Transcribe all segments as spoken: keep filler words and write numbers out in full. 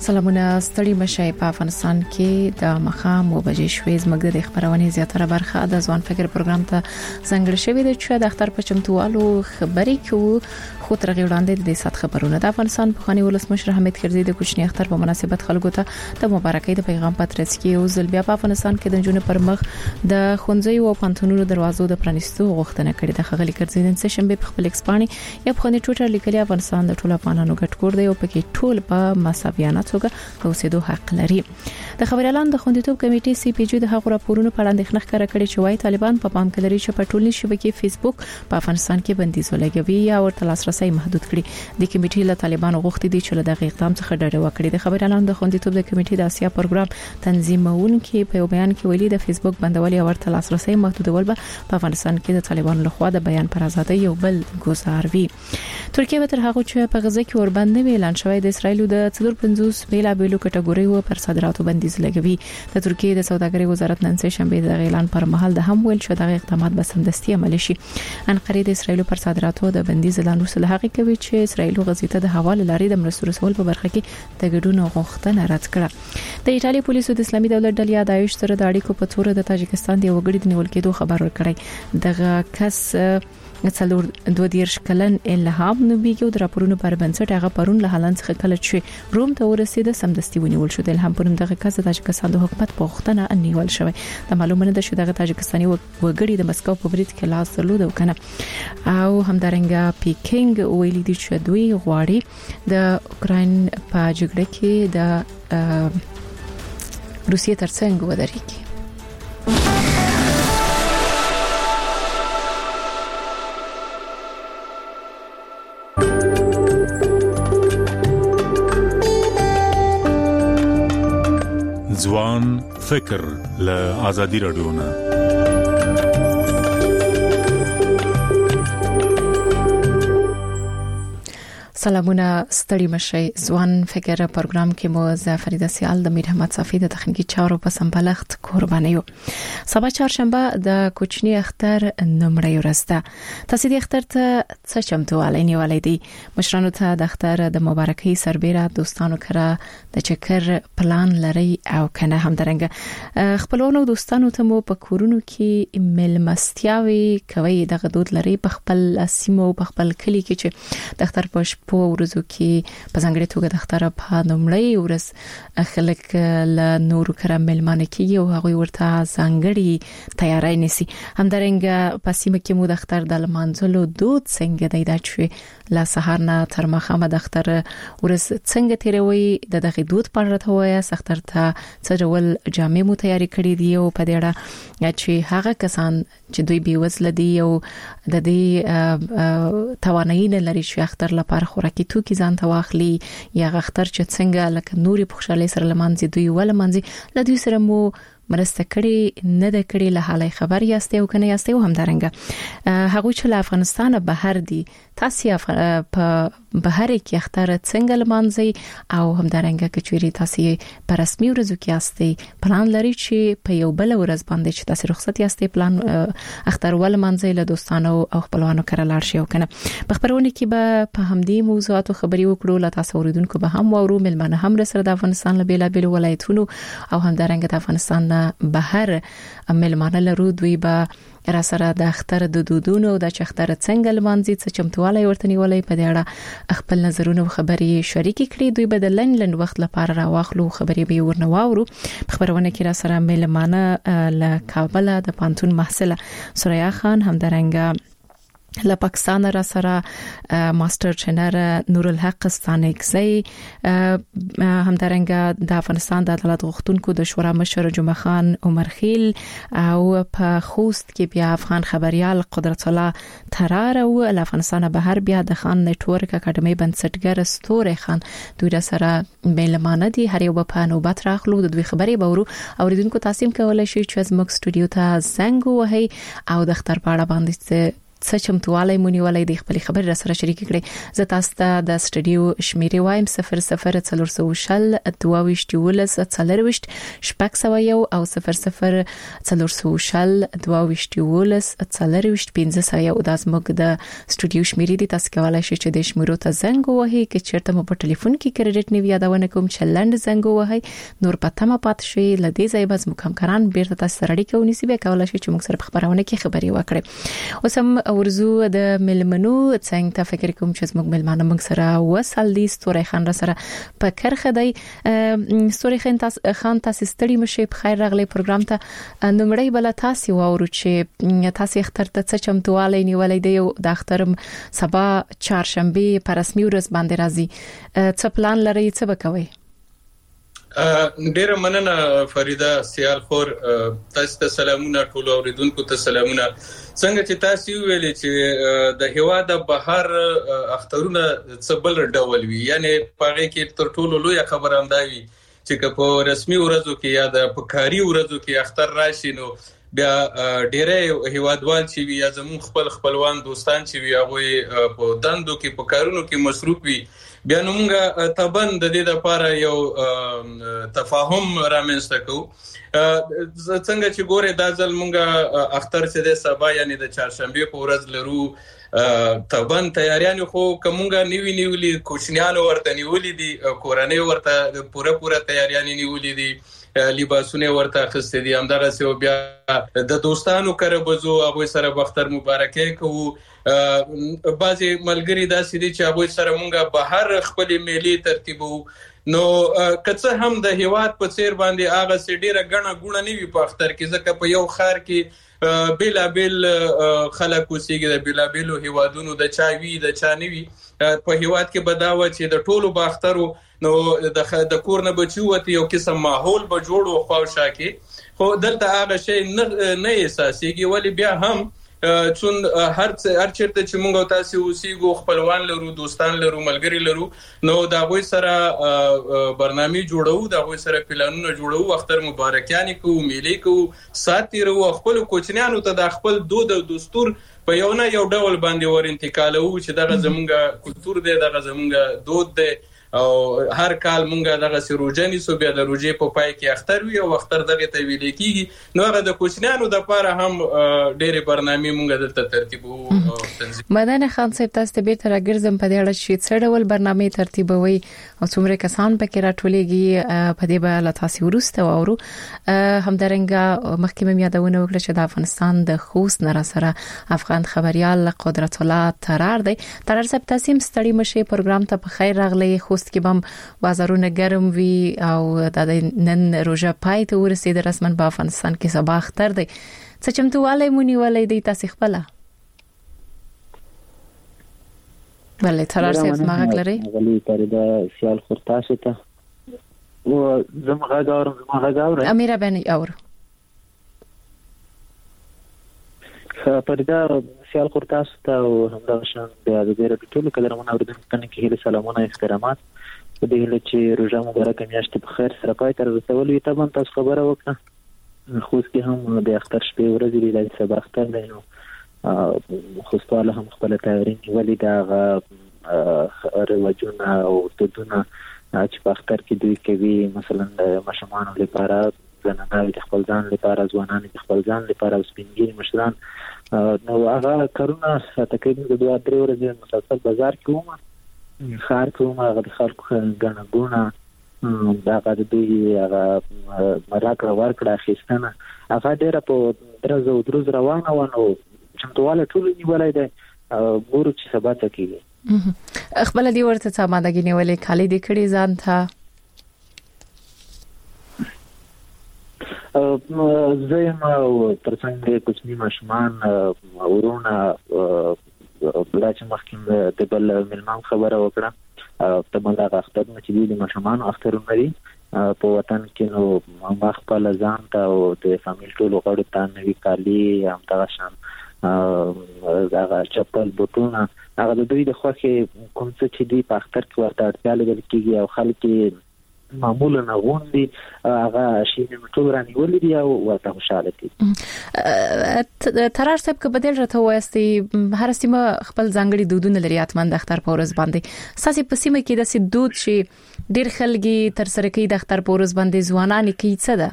سلامونه ستړي مشای په افغانستان کې د مخام وبجې شوي زموږ د خبرونه زیاتره برخه د ځوان فکر پروګرام ته څنګه شوی د چې د اختر په چمتوالو خبري کوي خو تر وړاندې د سات خبرونه د افغانستان په خاني ولسمشر حمید کرزي د کوچنی اختر په مناسبت خلکو ته د مبارکۍ د پیغام پاترڅ کې او ځل بیا په افغانستان کې د جنونو پر مخ د خونځي او پانتونونو دروازو د پرانیستو غوښتنه کړې د خغلی کرزي نن سه شنبه په خپل ایکسپانی یا په خاني ټوټر لیکلي افغانستان د ټولو افغانانو ګډ کور دی او پکې ټول په مساویانه توګه د اوسېدو حق لري د خبريالان د خوندیتوب کمیټې سی پی جی د هغو راپورونو په اړه اندېښنه ښکاره کړې چې وايي طالبان په پام کې لري چې په ټولنیز شبکې فیسبوک په افغانستان کې بندیز ولګوي یا ورته لاسرسي محدود کړي د کمیټې له طالبانو غوښتي دي چې له دغه اقدام څخه ډډه وکړي د خبريالان د خوندیتوب د کمیټې د اسیا پروګرام تنظیمونکو په بیان کې ویلي د فیسبوک بندول یا ورته لاسرسي محدودول په افغانستان کې د طالبانو لخوا د بیان پر ازادۍ یو بل ګزار وي ترکیه به تر هغه چې په غزه کې ورباندې اعلان شوی د اسرایل د څلور پنځوس بیلا بیلو کټګوریو پر صادراتو بندیز لګوي د ترکیه د سوداګرۍ وزارت نن سه شنبه د اعلان پر مهال د هم ویل چې د اقدامات به سمدستي عملي شي انقره د اسرایل پر صادراتو د بندیز اعلان وسله حق کوي چې اسرایل غزې ته د حواله لري د مرستو رسول په برخه کې د ګډون غوښتنه رد کړه د ایتالیا پولیسو د اسلامي دولت ډلې داعش سره د اړیکو په تور د تاجکستان د وګړي د نیول کېدو خبر ورکړی دغه کس څلور دوه دیرش کلن الهام نوبیګو د راپورونو پر بنسټ هغه پرون له هلند څخه کله چې روم ته ورسید سمدستي ونیول شو د الهام پرون دغه کس د تاجکستان د حکومت په وختنه انیول شوی د معلومه ده چې دغه تاجکستاني وګړي د مسکو په برید کې لاس درلود او کنه او همدارنګه پیکینګ ویلي دي چې دوی غواړي د اوکراین په جګړه کې د روسیې ترڅنګ ودرېږي ځوان فکر له آزادي رادیو نه سلامونه ستړي مشي ځوان فکر پروګرام کې مو زفریده سیال د میر احمد صافی د تخنیکی چارو په سمبلخت قرباني یو سبا چهارشنبه د کوچنی اختر نمړی ورځ ده تاسو د اختر ته څه چمتووالی نیولای دي مشرانو ته د اختر د مبارکۍ سربېره دوستانو کړه د چکر پلان لري او کنه همدارنګه خپلونو دوستانو ته مو په کورونو کې ملمستیاوي کوي دغه دود لري په خپل سیمو په خپل کلی کې چې د اختر په په ورځو کې په ځانګړي توګه د اختر په نومړی ورځ خلک له نورو کره ملمانه کیږي او هغه ورته ځانګړي تیاری نیسي همدارنګه په سیمه کې مو د اختر د لمانځلو دود څنګه دی دا چې لا سهار نه تر ماښامه د اختر ورځ څنګه تیروي د دغه دود په اړه ته وایي اختر ته څه ډول جامې مو تیاری کړې دي او په دې اړه چې هغه کسان چې دوی بي وزله دي او د دې توانایي نه لري چې اختر لپاره خوراکي توکي ځان ته واخلي یا اختر چې څنګه لکه نوري خوشاله سره لمانځي دوی ول مانځي ل دوی سره مو مرسته کړي نه د کړي له حالي خبر یاستئ او کنه یاستئ او همدارنګه هغه چې له افغانستان بهر دي تاسو په بهر کې اختر څنګه لمانځي او همدارنګه کچوري تاسو په رسمي ورځو کې یاستئ پلان لري چې په یو بل ورځ باندې چې تاسو رخصت یاستئ پلان اختر ول مانځي له دوستانو او خپلوانو کړه لاړ شي او کنه په خبرونه کې به په همدې موضوعاتو خبري وکړو له تاسو اوریدونکو به هم وورو ملمنه هم سره د افغانستان له بیل بیل ولایتونو او همدارنګه د افغانستان بهر ملمانه لرو دوی به را سره د اختر د دودونو د چختر څنګه لمانځي څه چمتووالی ورته نیولای په دې اړه خپل نظرونه او خبري شریک کړي دوی به د لند لند وخت لپاره راواخلو خبري به ورنواورو خبرونه کې را سره ملمانه له کابل د پانتون محصله سوریا خان همدارنګه له پاکستان را سره ماستر ټرینر نور الحق ستانکزی همدارنګه د افغانستان د عدالت غوښتونکو د شورا مشر جمعه خان عمر خیل او په خوست کې بیا افغان خبريال قدرت الله ترار او له افغانستان بهر بیا د خان نتورک اکیډمي بنسټګر ستوري خان دوی را سره ملمانه دي هر یو په نوبت راخلو د دوی خبري بورو اوریدونکو تاسو کولای شئ چې زموږ سټوډیو ته زنګ وهي او د اختر په اړه باندې څه چمتووالی مونږ ولې د خپل خبر را سره شریک کړي. زه تاسو ته د سټډیو شمیرې وایم صفر صفر څلور سوه شل دوه ویشت ولس څلور ویشت شپږ سوه یو او صفر صفر څلور سوه شل دوه ویشت ولس څلور ویشت پنځه سوه یو د زموږ د سټډیو شمیرې دي. تاسو کولای شئ چې د شمیرو ته زنګ ووهئ چې چیرته مو په ټلیفون کې کریډټ نیو یادونه کوم چې لند زنګ ووهئ. نور پته ما پات شي لدې ځای بس مکمکران بیرته تاسو سره اړیکه ونیسي به کولای شئ چې موږ سره په خبرونه کې خبري وکړي. اوس هم ورزو د ملمنو څنګه ته فکر کوم چې موږ ملمانه موږ سره وصل دي. ستوري خان را سره په کرخه دی. ستوري خان تاسو خان تاسو ستړي مشه په خیر راغلي پروګرام ته. نمړی بل تاسو وورو چې تاسو اختر ته څه چمتوالی نیولې دی او د اخترم سبا چهارشنبه پر رسمي ورځ باندې راځي. څه پلان لري څه وکوي؟ ډیره مننه فریده سیال خور. تاسو ته سلامونه ټول اوریدونکو ته سلامونه. څنګه چې تاسو ویلې چې د هوا د بهر اخترونه څه بل ډول وي، یعنی پاره کې تر ټولو لوی خبر امداوي چې په رسمي ورځو کې یا د پکاري ورځو کې اختر راشي نو بیا ډیره هوادوال چې وي یا زمون خپل خپلوان دوستان چې وي هغه په دندو کې په کارونو کې مصروف وي. بیا نو موږ تبن د دې لپاره یو تفاهم رامنځته کوو. څنګه چې ګوره دا ځل موږ اختر چې د سبا یعنی د چهارشنبه په ورځ لرو تبن تیاریان خو کومګه نیوی نیولې کوچنیانو ورته نیولې دي، کورنۍ ورته پوره پوره تیاریان نیولې دي، لباسونه ورته اخستې دي. همدغه سه بیا د دوستانو کره بزو هغه سره بختر مبارکي کوو. بعضی ملګری داسې دي چې هغه سره مونږه بهر خپل میلي ترتیبو. نو کڅه هم د هیواد په چیر باندې هغه سې ډیره غنه غونه نیوي په اختر کې، ځکه په یو خار کې بلا بل خلک وسیږي د بلا بل هیوادونو د چاوي د چانوي. په هیواد کې بداوه چې د ټولو باخترو نو د کور نه بچوته یو قسم ماحول به جوړو خواوشا کې. خو دلته هغه شی نه احساسيږي، ولی بیا هم چون هر هر چیرته چې موږ تاسو اوسېګو خپلوان لرو، دوستان لرو، ملګری لرو، نو دا غوي سره برنامه جوړو، دا غوي سره پلانونه جوړو، اختر مبارکیان کوو، میلې کوو، ساتیرو خپل کوچنیانو ته د خپل دود او دستور په یو نه یو ډول باندې ور انتقالو چې دغه زمونږ کلچر دی، دغه زمونږ دود دی. او هر کال مونږه دغه سروجنی سو بیا د روجې په پای کې اختر وی او اختر دغه ته ویل کیږي. نو هغه د کوچنیانو د لپاره هم ډېرې برنامې مونږه دلته ترتیبو او تنظیم. مدن خان صاحب تاسو ته بیرته راګرځم په دې اړه چې څه ډول برنامې ترتیبوي او څومره کسان پکې راټولېږي په دې به لا تاسو ورسته وورو. همدارنګه مخکې مې یادونه وکړه چې د افغانستان د خوست نه سره افغان خبريال قدرت الله ترار دی. ترار صاحب تاسو هم ستړي مشه پروګرام ته په خیر راغلي. خوست کې بم بازارونه ګرم وي او د نن روزه پای ته ورسېد رسمن په افغانستان کې سبا اختر دی. څه چمتوالی مونږ ولې دی تاسو خپل؟ بله ترار صاحب ماغه لري غلي پردا سیال خورتاسه ته و زمغه غاورم زمغه غاور اميره بني اور پردا سیال خورتاسه ته او همدا شان بیا د دې ټول کله مونږ اوریدل کنه کې هله سلامونه احترامات په دې له چې روزه مبارک میاشت په خیر سره پای تر رسولې ته باندې تاسو خبره وکړه. خو کې هم د اختر شپې ورځې لري چې سبا اختر دی نو خوستواله هم خپل تیاری ولې دا رواجونه او دودونه چې په اختر کې دوی کوي، مثلا د مشمانو لپاره، زنانه د خپل ځان لپاره، ځوانان د خپل ځان لپاره، سپینګری مشران. نو هغه کارونه تقریبا د دوه درې ورځې مسلسل بازار کې ومه خار کوم هغه د خلکو غنه ګونه دا غږ دی هغه مراکړه ورکړه اخیستنه هغه ډیره په درزو دروز روانه ونه چمتواله ټول نیولای دی ګورو چې سبا ته کیږي. خپل دی ورته څه ماده غنیولې خالي د کړي ځان ته زه ما ترڅنګ کوچنی ماشومان ورونه بلا چې مخکې د بل ملمان خبره وکړه ته مله اختر چې دی ماشومان اخترونه لري په وطن کې نو ما خپل ځان ته او د فامیل ټول غړو ته نوي کالي هم دا شان هغه چپل بوټونه هغه د دوی د خوخه کوم څه چې دی په اختر کې ورته اړتیا لري کیږي او خلک معمولا غوندي هغه شي نه ټول رانیولې دي او ورته خوشاله دي. ترار صاحب که بدل راته وایستي هر سیمه خپل ځانګړي دودونه لري اتمن د اختر په ورځ باندې ساسي په سیمه کې د سې دود شي ډیر خلګي تر سره کوي د اختر په ورځ باندې ځوانان کوي څه ده؟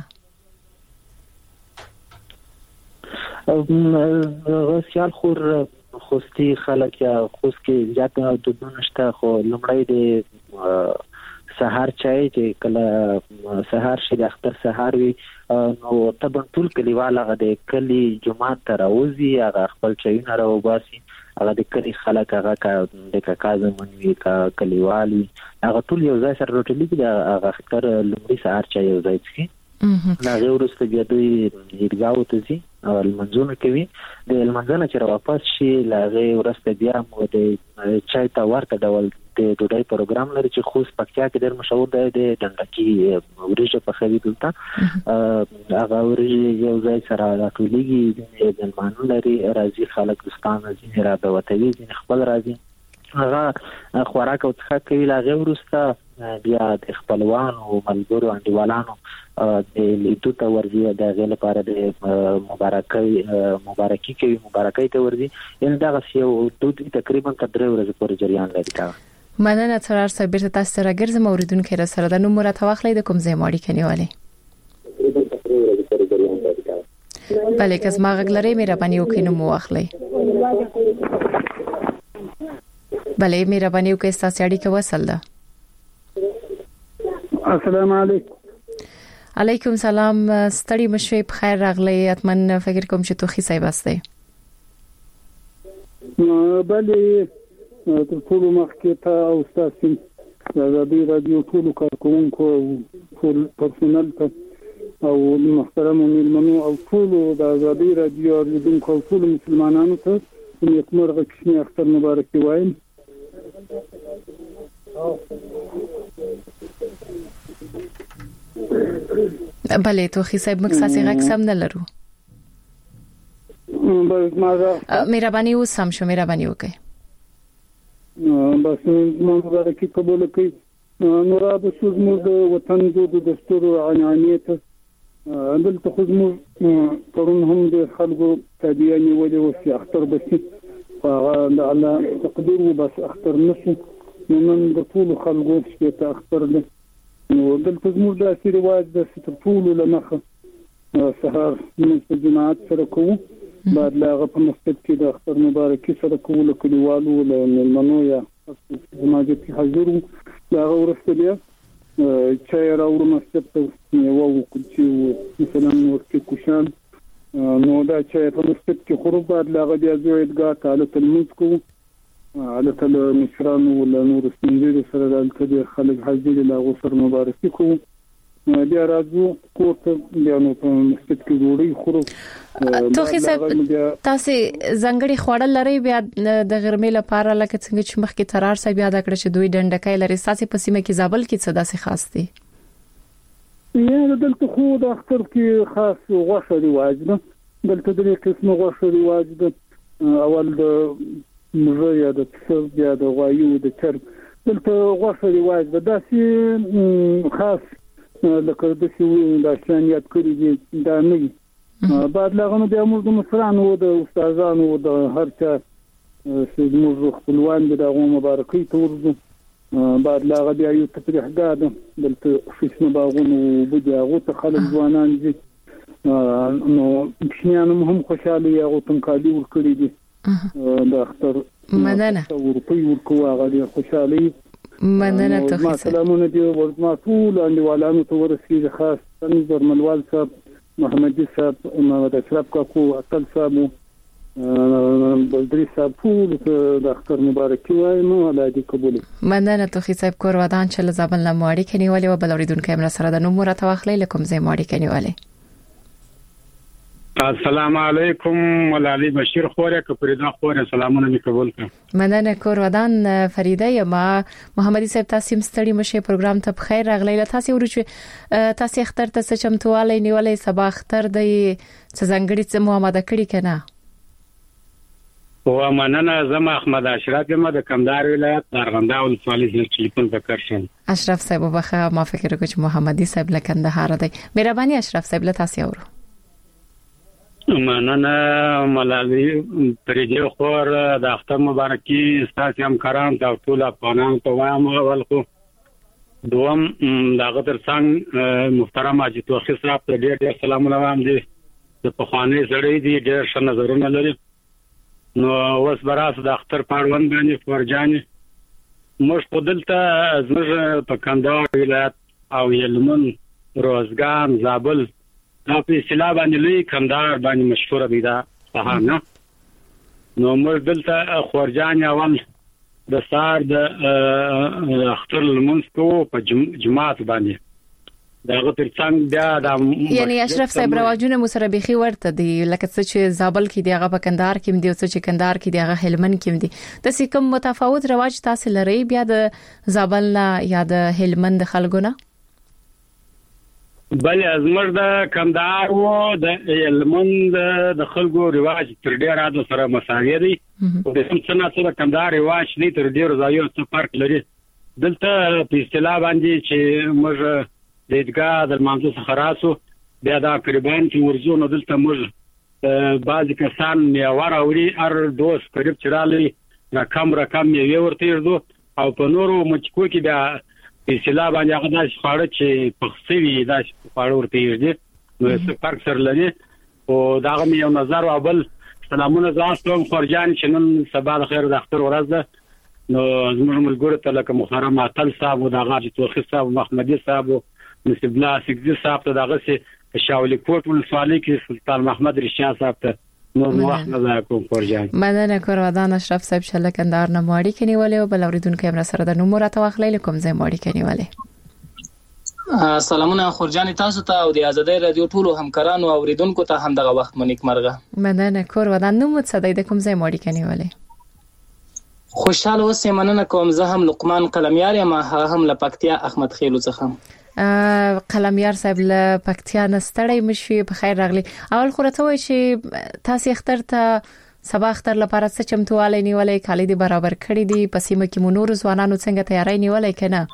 سیال خور خوستي خلک یا خوست کې زیاته دودونه شته خو لمړی د سحر چای چې کله سحر شي د اختر سحر وي نو طبعا ټول کلیوال هغه د کلی جمعه ته راوځي هغه خپل چایونه راوباسي هغه د کلی خلک هغه د کاکا زمونوي کا کلیوالي هغه ټول یو ځای سره روټلي دي هغه اختر لمړی سحر چای یو ځای څخه هغه ورسته بیا دوی هیرګاو ته ځي او المنځونه کوي د المنځونه چې واپس شي لاغه ورسته بیا مو د چای ته ورته ډول د ډوډۍ پروګرام لري چې خوست پکتیا کې ډېر مشهور دی د ډنډکی وريجه په خوي دلته هغه وريجه یو ځای سره راټولېږي د مانو لري راځي خلک دوستان ځینې را به وتوي ځینې خپل راځي هغه خوراک او څخه کوي لاغه ورسته بیا د خپلوان او ملګرو انډیوالانو د لیدو ته ورځي د غل لپاره د مبارکي مبارکي کوي مبارکي ته ورځي ان دا غسیو دود تقریبا تدری ورځې پورې جریان لري تا مننه ترار صاحب بیرته تاسو سره ګرځم اوریدونکو را سره د نومره توخلې د کوم ځای ماړي کنيواله بله کس ما غلره مهرباني وکړئ نو مو واخلئ بله مهرباني وکړئ تاسو اړیکه وصل ده. السلام علیکم. علیکم سلام ستړي مشوي په خیر راغلی اتمن فکر کوم چې توخي صاحب استه بله تر ټولو مخکې ته او تاسو د رادیو ټولو کارکونکو ټول پرسونل ته او محترم ملمنو او ټولو د آزادۍ رادیو اوریدونکو ټول مسلمانانو ته نیکمرغه کښنی اختر مبارک وایم. بله توخي صاحب مکساسي غږ سم نه لرو بس ما مهرباني وسم شو مهرباني وکړئ بس مبارکي قبول کړئ نورا د سوزمو د وطن د دستور عنانیت دلته خو زموږ پرون هم د خلکو تابعیان ولې وسی اختر بسي هغه الله تقدیر وبس اختر نشو نن د ټول خلکو چې اختر له نو دلته زموږ د اصلي رواج د سترپول لمخه سهار د جماعت سره کوو بعد لاغه په مسجد کې د اختر مبارکي سره کوو کلیوالو له منو یا جماعت کې حاضر لاغه ورسته بیا چې راوړو مسجد ته یو وکړو مثلا ورته کوشان نو دا چې په مسجد کې خروج بعد لاغه بیا زویدګه تعالی تلميذ کوو على تل مشران ولا نور سنجيل سره د خلک حاضر له غسر مبارکي کوو بیا راځو کوټ بیا نو په مسجد کې جوړي خورو توخي صاحب تاسو زنګړي خوړل لري بیا د غرمې لپاره لکه څنګه چې مخکې ترار صاحب یاد کړ چې دوی ډنډکای لري تاسو په سیمه کې زابل کې څه داسې خاص دي یا دلته خو د اختر کې خاص غوښه رواج ده دلته د قسمه غوښه رواج ده اول د مزه یا د څه یا د غوایو د چرګ دلته غوښه رواج ده داسې خاص لکه د څه د شانیت کړی دي دا نه بعد لاغنو بیا موږ د مصرانو د استادانو د هر چا چې موږ خپلوان د مبارکي تورځو بعد لاغه بیا یو تفریح ده دلته خصوصي باغونو بده هغه ته خلک ځوانان دي نو پښنیانو هم خوشاله یو تنکالي ور کړی دي د اختر مننه ورپی ورکو هغه خوشاله مننه توخي صاحب سلامونه دی ورما ټول انډیوالانو ته ورسېږي خاص تنظر ملوال صاحب محمدي صاحب محمد اشرف کاکو اصل صاحب بلدري صاحب ټول د اختر مبارکي وایم الله دې قبول مننه توخي صاحب کور ودان چې زابل نه ماړي کنيواله و بلوریدونکو امر سره د نومره توخلې لکم زې ماړي کنيواله. السلام علیکم ولالي بشیر خوره کپریدا خوره سلامونه می قبول کړه مننه کور ودان فریده یم محمدي صاحب تاسو مستړي مشه پروګرام ته بخیر راغلی تاسو ورچ تاسو اختر ته څه چمتواله نیولې سبا اختر د څنګهړي څه محمد کړي کنه و مننه زما احمد اشرف یم د کندهار ولایت ارغنداو ولسوالۍ څخه ټلیفون وکړم. اشرف صاحب وبخه ما فکر کوم چې محمدي صاحب له کندهار دی. مهرباني اشرف صاحب له تاسو اورو. مننه ملالي پرېږه خور د اختر مبارکي ستاسو هم کرام ته ټول افغانانو ته وایم. اول خو دوم دغه ترڅنګ محترم حاجي توخي صاحب ته ډېر ډېر سلامونه وایم. دي د پخواني زړې دي ډېر ښه نظرونه لري. نو اوس براس د اختر پاروند باندې فرجاني موږ په دلته زموږ په کندهار ولایت او یلمن روزګان زابل دا په اصطلاح باندې لوی کندهار باندې مشهور دی دا سهانه. نو موږ دلته خورجان اول د سار د اختر لمونځ کو په جماعت باندې داغه ترڅنګ بیا د یعنی اشرف صاحب رواجونه مو سره بيخي ورته دي لکه څه چې زابل کې دی هغه په کندهار کې دی او څه چې کندهار کې دی هغه هلمند کې دی. د څه کوم متفاوت رواج تاسو لري بیا د زابل نه یا د هلمند خلکو نه؟ بل ازمر د کندهار او د هلمند د خلکو رواج تر ډیره د سره مساوي دي او د سم څنګه سره کندهار رواج نه تر ډیره ځایو څخه فرق لري. دلته په اصطلاح باندې چې موږ د ادګا د منځو څخه راسو بیا دا قربان چې ورزو نو دلته موږ بعضی کسان میوه راوړي هر دوس قریب چرالي رقم رقم یې ورته ورځو او په نورو مچکو کې بیا په اصطلاح باندې هغه داس خاړه چې پخسوي داس خاړه ورته ورځي نو څه فرق سره لري. او دا غو یو نظر او بل سلامونه زاستم خورجان چې نن سبا د خیر د اختر ورځ ده. نو زموږ ملګرو ته لکه محترم عطل صاحب او د غاجي توخي صاحب محمدي صاحب نصیب الله سګزي صاحب ته دغه سي شاولي کوټ ولسوالۍ کې سلطان محمد رشیان صاحب ته نو وخت نه کوم فرجان. مننه کورودان اشرف صاحب شله کندهار نه ماړی کني ولې او بل اوریدونکو هم سره د نومور ته واخلې کوم ځای ماړی کني ولې. سلامونه خورجان تاسو ته او د ازادۍ رادیو ټولو همکارانو او اوریدونکو ته هم دغه وخت منیک مرغه. مننه کورودان نو مت صدای د کوم ځای ماړی کني ولې. خوشاله اوسې مننه کوم زه هم لقمان قلمیار یم هم لپکتیا احمد خیلو څخه. قلمیار صاحب له پکتیا نستړی مشوي په خیر راغلی. اول خو راته وای چې تاسو اختر ته سبا اختر لپاره څه چمتوالی نیولې کالي دی برابر کړی دی په سیمه کې مونور ځوانانو څنګه تیاری نیولې کنه؟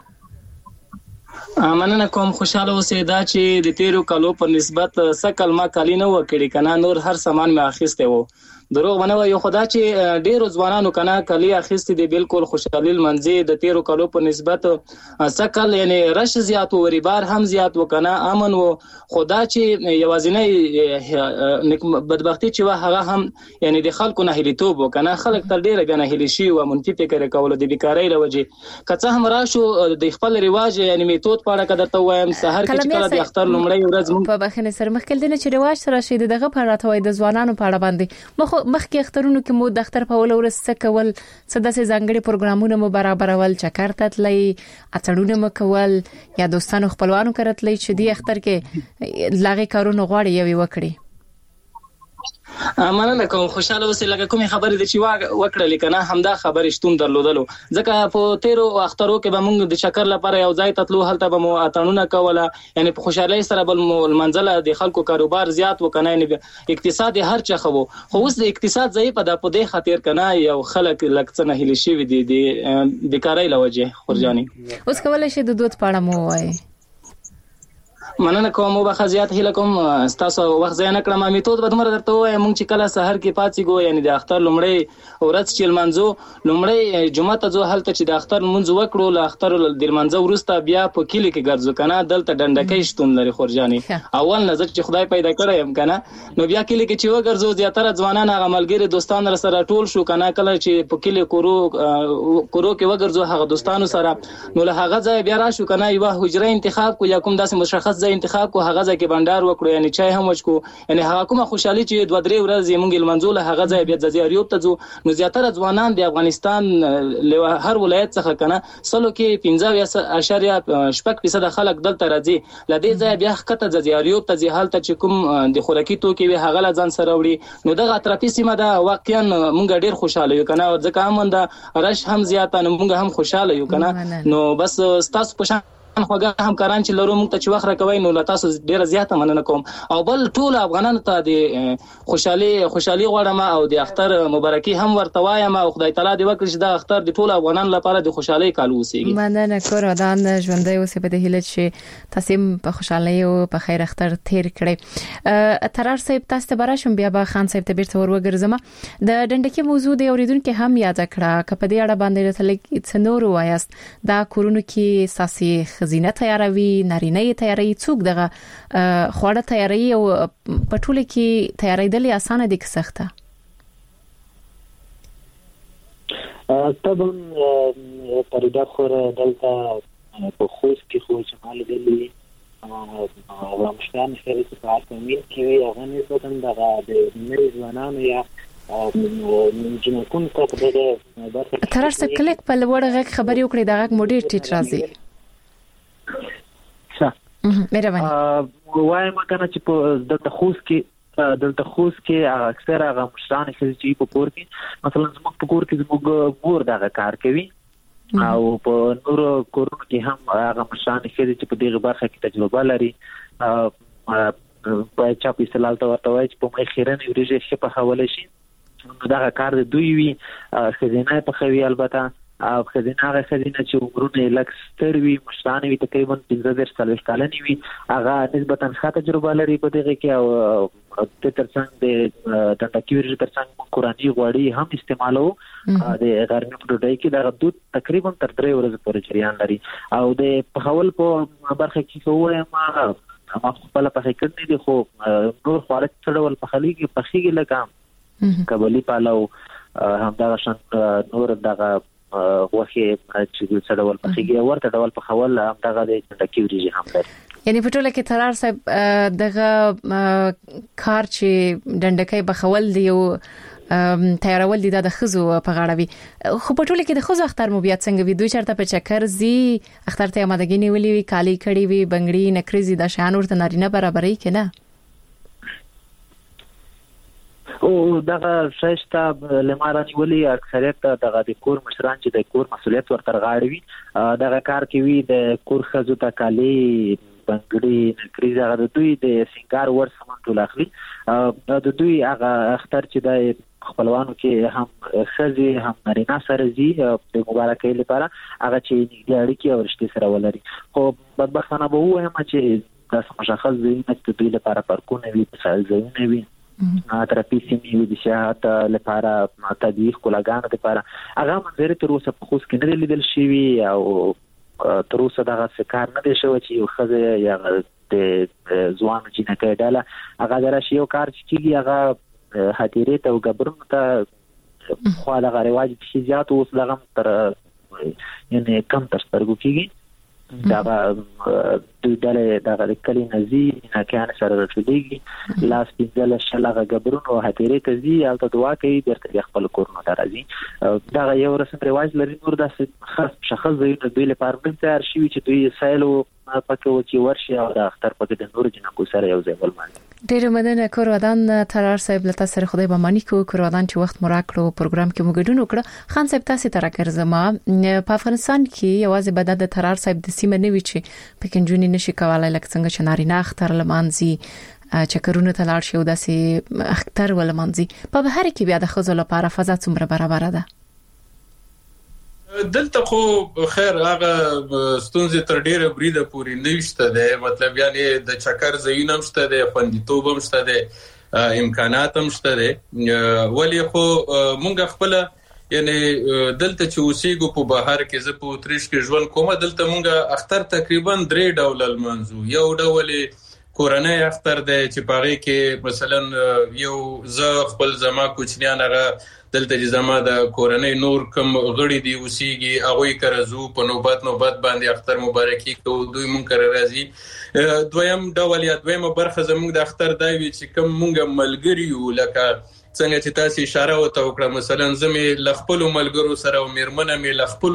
مننه کوم خوشاله اوسې دا چې د تیرو کالو په نسبت سکل ما کالی نه وکړي کنه نور هر سامان مې اخیسته وو. دروغ ونه یو خدا چې ډیرو ځوانانو کنه کلی اخیستې دي بالکل خوشحالي منځي د تیرو کالو په نسبت سکل یعنی رش زیات او ریبار هم زیات وکنه امن وو. خدا چې یوازینی بدبختی چې هغه هم یعنی د خلکو نه هلیتوب وکنه خلک تل ډیره غنه هلی شي او منفي فکر کول د بیکاری لوجه کڅه هم راشو د خپل رواج یعنی میتود پاړه کده ته وایم سحر کې چې کله د اختر لومړی ورځ مون په بخنه سر مخکل دي چې رواج سره شي دغه پاړه ته وای د ځوانانو پاړه باندې مخ مخکې اخترونو کې مو د اختر په ول ورځ څه کول څه داسې ځانګړي پروګرامونه مو برابرول چکر ته تللی اڅړونه مو کول یا دوستانو خپلوانو کرتلی چې دی اختر کې لاغي کارونه غواړي یوي وکړي. مننه کوم خوشاله اوسې لکه کومه خبره دي چې وکړه لیکنه همدا خبره شتون درلودلو ځکه په تیرو اخترو کې به موږ د شکر لپاره یو ځای تطلو هلته به مو اتنونه کوله یعنی په خوشحالي سره بل منزله د خلکو کاروبار زیات وکنه یعنی اقتصاد هر چا خو خو اوس د اقتصاد ضعیف ده په دې خاطر کنه یو خلک لکڅنه هلی شي دي د بیکاری لوجه خورجاني. اوس کولای شي د دوت پاړه مو وای. مننه کوم او بخزيات هله کوم تاسو وخت ځای نه کړم میتود به تمره درته وای مونږ چې کله سحر کې پاتې ګو یعنی د اختر لومړی ورځ چې منځو لومړی جمعه ته ځو هلته چې د اختر منځ وکړو ل اختر د منځو ورسته بیا په کلی کې ګرځو کنه دلته ډنډکې شتون لري خورجاني اول نظر چې خدای پیدا کړی هم کنه نو بیا کلی کې چې وګرځو زیاتره ځوانان هغه ملګری دوستان سره ټول شو کنه کله چې په کلی کورو کورو کې وګرځو هغه دوستانو سره نو له هغه ځای بیا راشو کنه یو حجره انتخاب کو یا کوم داسې مشخص ځای انتخاب کو هغه ځکه بندر وکړو یعنی چای هم وچکو یعنی هغه کومه خوشحالي چې دوه درې ورځې مونږ لمنځول هغه ځای بیا د زیاریوب ته ځو نو زیاتره ځوانان د افغانستان له هر ولایت څخه کنه سلو کې پنځه اشاریه شپږ فیصد خلک دلته راځي لدې ځای بیا خطه د زیاریوب ته ځهال ته چې کوم د خوراکي توکي وي هغه لځان سره وړي نو دغه اطرافي سیمه دا واقعا مونږ ډیر خوشاله یو کنه ځکه هم د رش هم زیاته مونږ هم خوشاله یو کنه نو بس تاسو په خوګه همکاران چې لرو موږ ته چې وخت راکوي نو له تاسو ډیره زیاته مننه کوم او بل ټول افغانانو ته د خوشحالي خوشحالي غواړم او د اختر مبارکي هم ورته وایم او خدای تعالی دې وکړي چې دا اختر د ټول افغانانو لپاره د خوشحالي کال وسیږي. مننه کور ودان ژوندۍ اوسې په دې هیله چې تاسو په خوشحالي او په خیر اختر تیر کړئ. ترار صاحب تاسو ته براشم بیا به خان صاحب ته بیرته وروګرځم. د ډنډکی موضوع د اوریدونکو هم یاد کړه کپه دې اړه باندې تل څنور وایست دا کورونو کې ساسي خزینه تیاروي نارینه تیاری څوک دغه خوړه تیاری او پټول کې تیاری دلې اسانه دي که سخته؟ طبعا پردا خور دلته په خوست کې خو شمال دلی او مشتان شری په پاتمین کې هغه نسبتاً دغه د مریض ونانو یا جنکون ته په دغه ترار څه کلیک په لوړ غږ خبري وکړي دغه موډیر ټیټ راځي. مهرباني وایم کنه چې په دلته خوست کې دلته خوست کې اکثر هغه مشران چې په کور کې مثلا زموږ په کور کې زموږ مور دغه کار کوي او په نورو کورونو کې هم هغه مشران چې په دغه برخه کې تجربه لري په چا په استلال ته ورته وایي چې په مې خیرن ورېږي چې په حواله شي دغه کار د دوی وی خزینه په خوي البته او خزینه هغه خزینه چې عمرونه لکستر وی مشران وی تقریبا پنځه ډیر سالش کالنی وی هغه نسبتا ښه تجربه لري په دغه کې او د ترڅنګ د ټاکیوري ترڅنګ قرآني غوړي هم استعمالو د غرمې په ډوډۍ کې د دود تقریبا تر درې ورځې پورې جریان لري او د پخول په برخه کې کوه ما ما خپل په فکر نه دي خو نور خارج څړول په خلی کې پخېږي لکه کبلی پالو هم دا شان نور دغه وخی چې څړول پخېږي ورته ډول په خول هم دغه د ټاکیوري هم لري. یعنی په ټوله کې ترار صاحب دغه کار چې ډنډکې بخول دی او تیارول دي د خزو په غاړه وي خو په ټوله کې د خزو اختر مو بیا څنګه وي دوی چرته په چکر زی اختر ته آمادګي نیولې وي کالی کړي وي بنگړي نکريزي د شان ورته نارینه برابرۍ کنه او دغه ششتا لمارانی ولی اکثریت دغه د کور مشران چې د کور مسولیت ورته غاړي وي دغه کار کوي د کور خزو ته کالی بنگړي نکريزي هغه د دوی د سنگار ور سامان ټول اخلي د دوی هغه اختر چې د خپلوانو کې هم خزي هم نارینه سره زی د مبارکۍ لپاره هغه چې نږدې اړیکې او رشتې سره ولري خو بدبختانه به وایم چې تاسو مشخص دي چې دوی لپاره پارکونه وي ځایونه وي ترپی سیمې وي د شهادت لپاره تدویخ کولاګانو لپاره هغه منځره تر اوسه په خوست کې نه لیدل شوی او تر اوسه دغه څکار نه دی شوی چې یو خزه یا د ځوان جنکې ډاله هغه درشي یو کار چې کیږي هغه هدیره ته وګبرنو ته خو هغه رواج چې زیات اوس لغم تر یعنی کم تر سترګو کیږي دا د دله د کلی نزي نه کان سره رسېږي لاس پیځل شلغه غبرونو هتیره ته زی الته دعا کوي درته خپل کورنو درازي دا یو رسم رواج لري نور د خاص شخص دی د دوی لپاره په تیار شي چې دوی سایلو پکې و چې ورشي او د اختر پکې د نور جنکو سره یو ځای ولمان ډیر مننه کورودان ترار صاحب له تاسو سره خدای به مانی کو کورودان چې وخت مراکړو پروګرام کې موږ ډون وکړه خان صاحب تاسو ته راکړم په افغانستان کې یوازې بدد د ترار صاحب د سیمه نه وی چې پکینجونی نشي کولای لکه څنګه چې نارینه اختر لمانځي چکرونه ته لاړ شي او داسې اختر ولمانځي په بهر کې بیا د خزو لپاره فضا څومره برابر ده دلته خو خیر هغه ستونزې تر ډیره بریده پوری نشته ده مطلب یعنی د چکر زینم شته ده خوندیتوب هم شته ده امکانات هم شته ده ولی خو مونږ خپل یعنی دلته چې اوسېګو په بهر کې زه په اتریش کې ژوند کوم دلته مونږ اختر تقریبا درې ډول منځو یو ډول کورنۍ اختر ده چې پاره کې مثلا یو ز خپل زما کوچنیان هغه دلته چې زما د کورنۍ نور کم غړي دی اوسېږي هغه کرزو په نوبت نوبت باندې اختر مبارکي کو دوی مونږ کر راځي دویم ډول یا دویمه برخه زموږ د اختر دا وی چې کم مونږ ملګری یو لکه څنګه چې تاسو اشاره وته وکړه مثلا زمي لخپل ملګرو سره او میرمنه می لخپل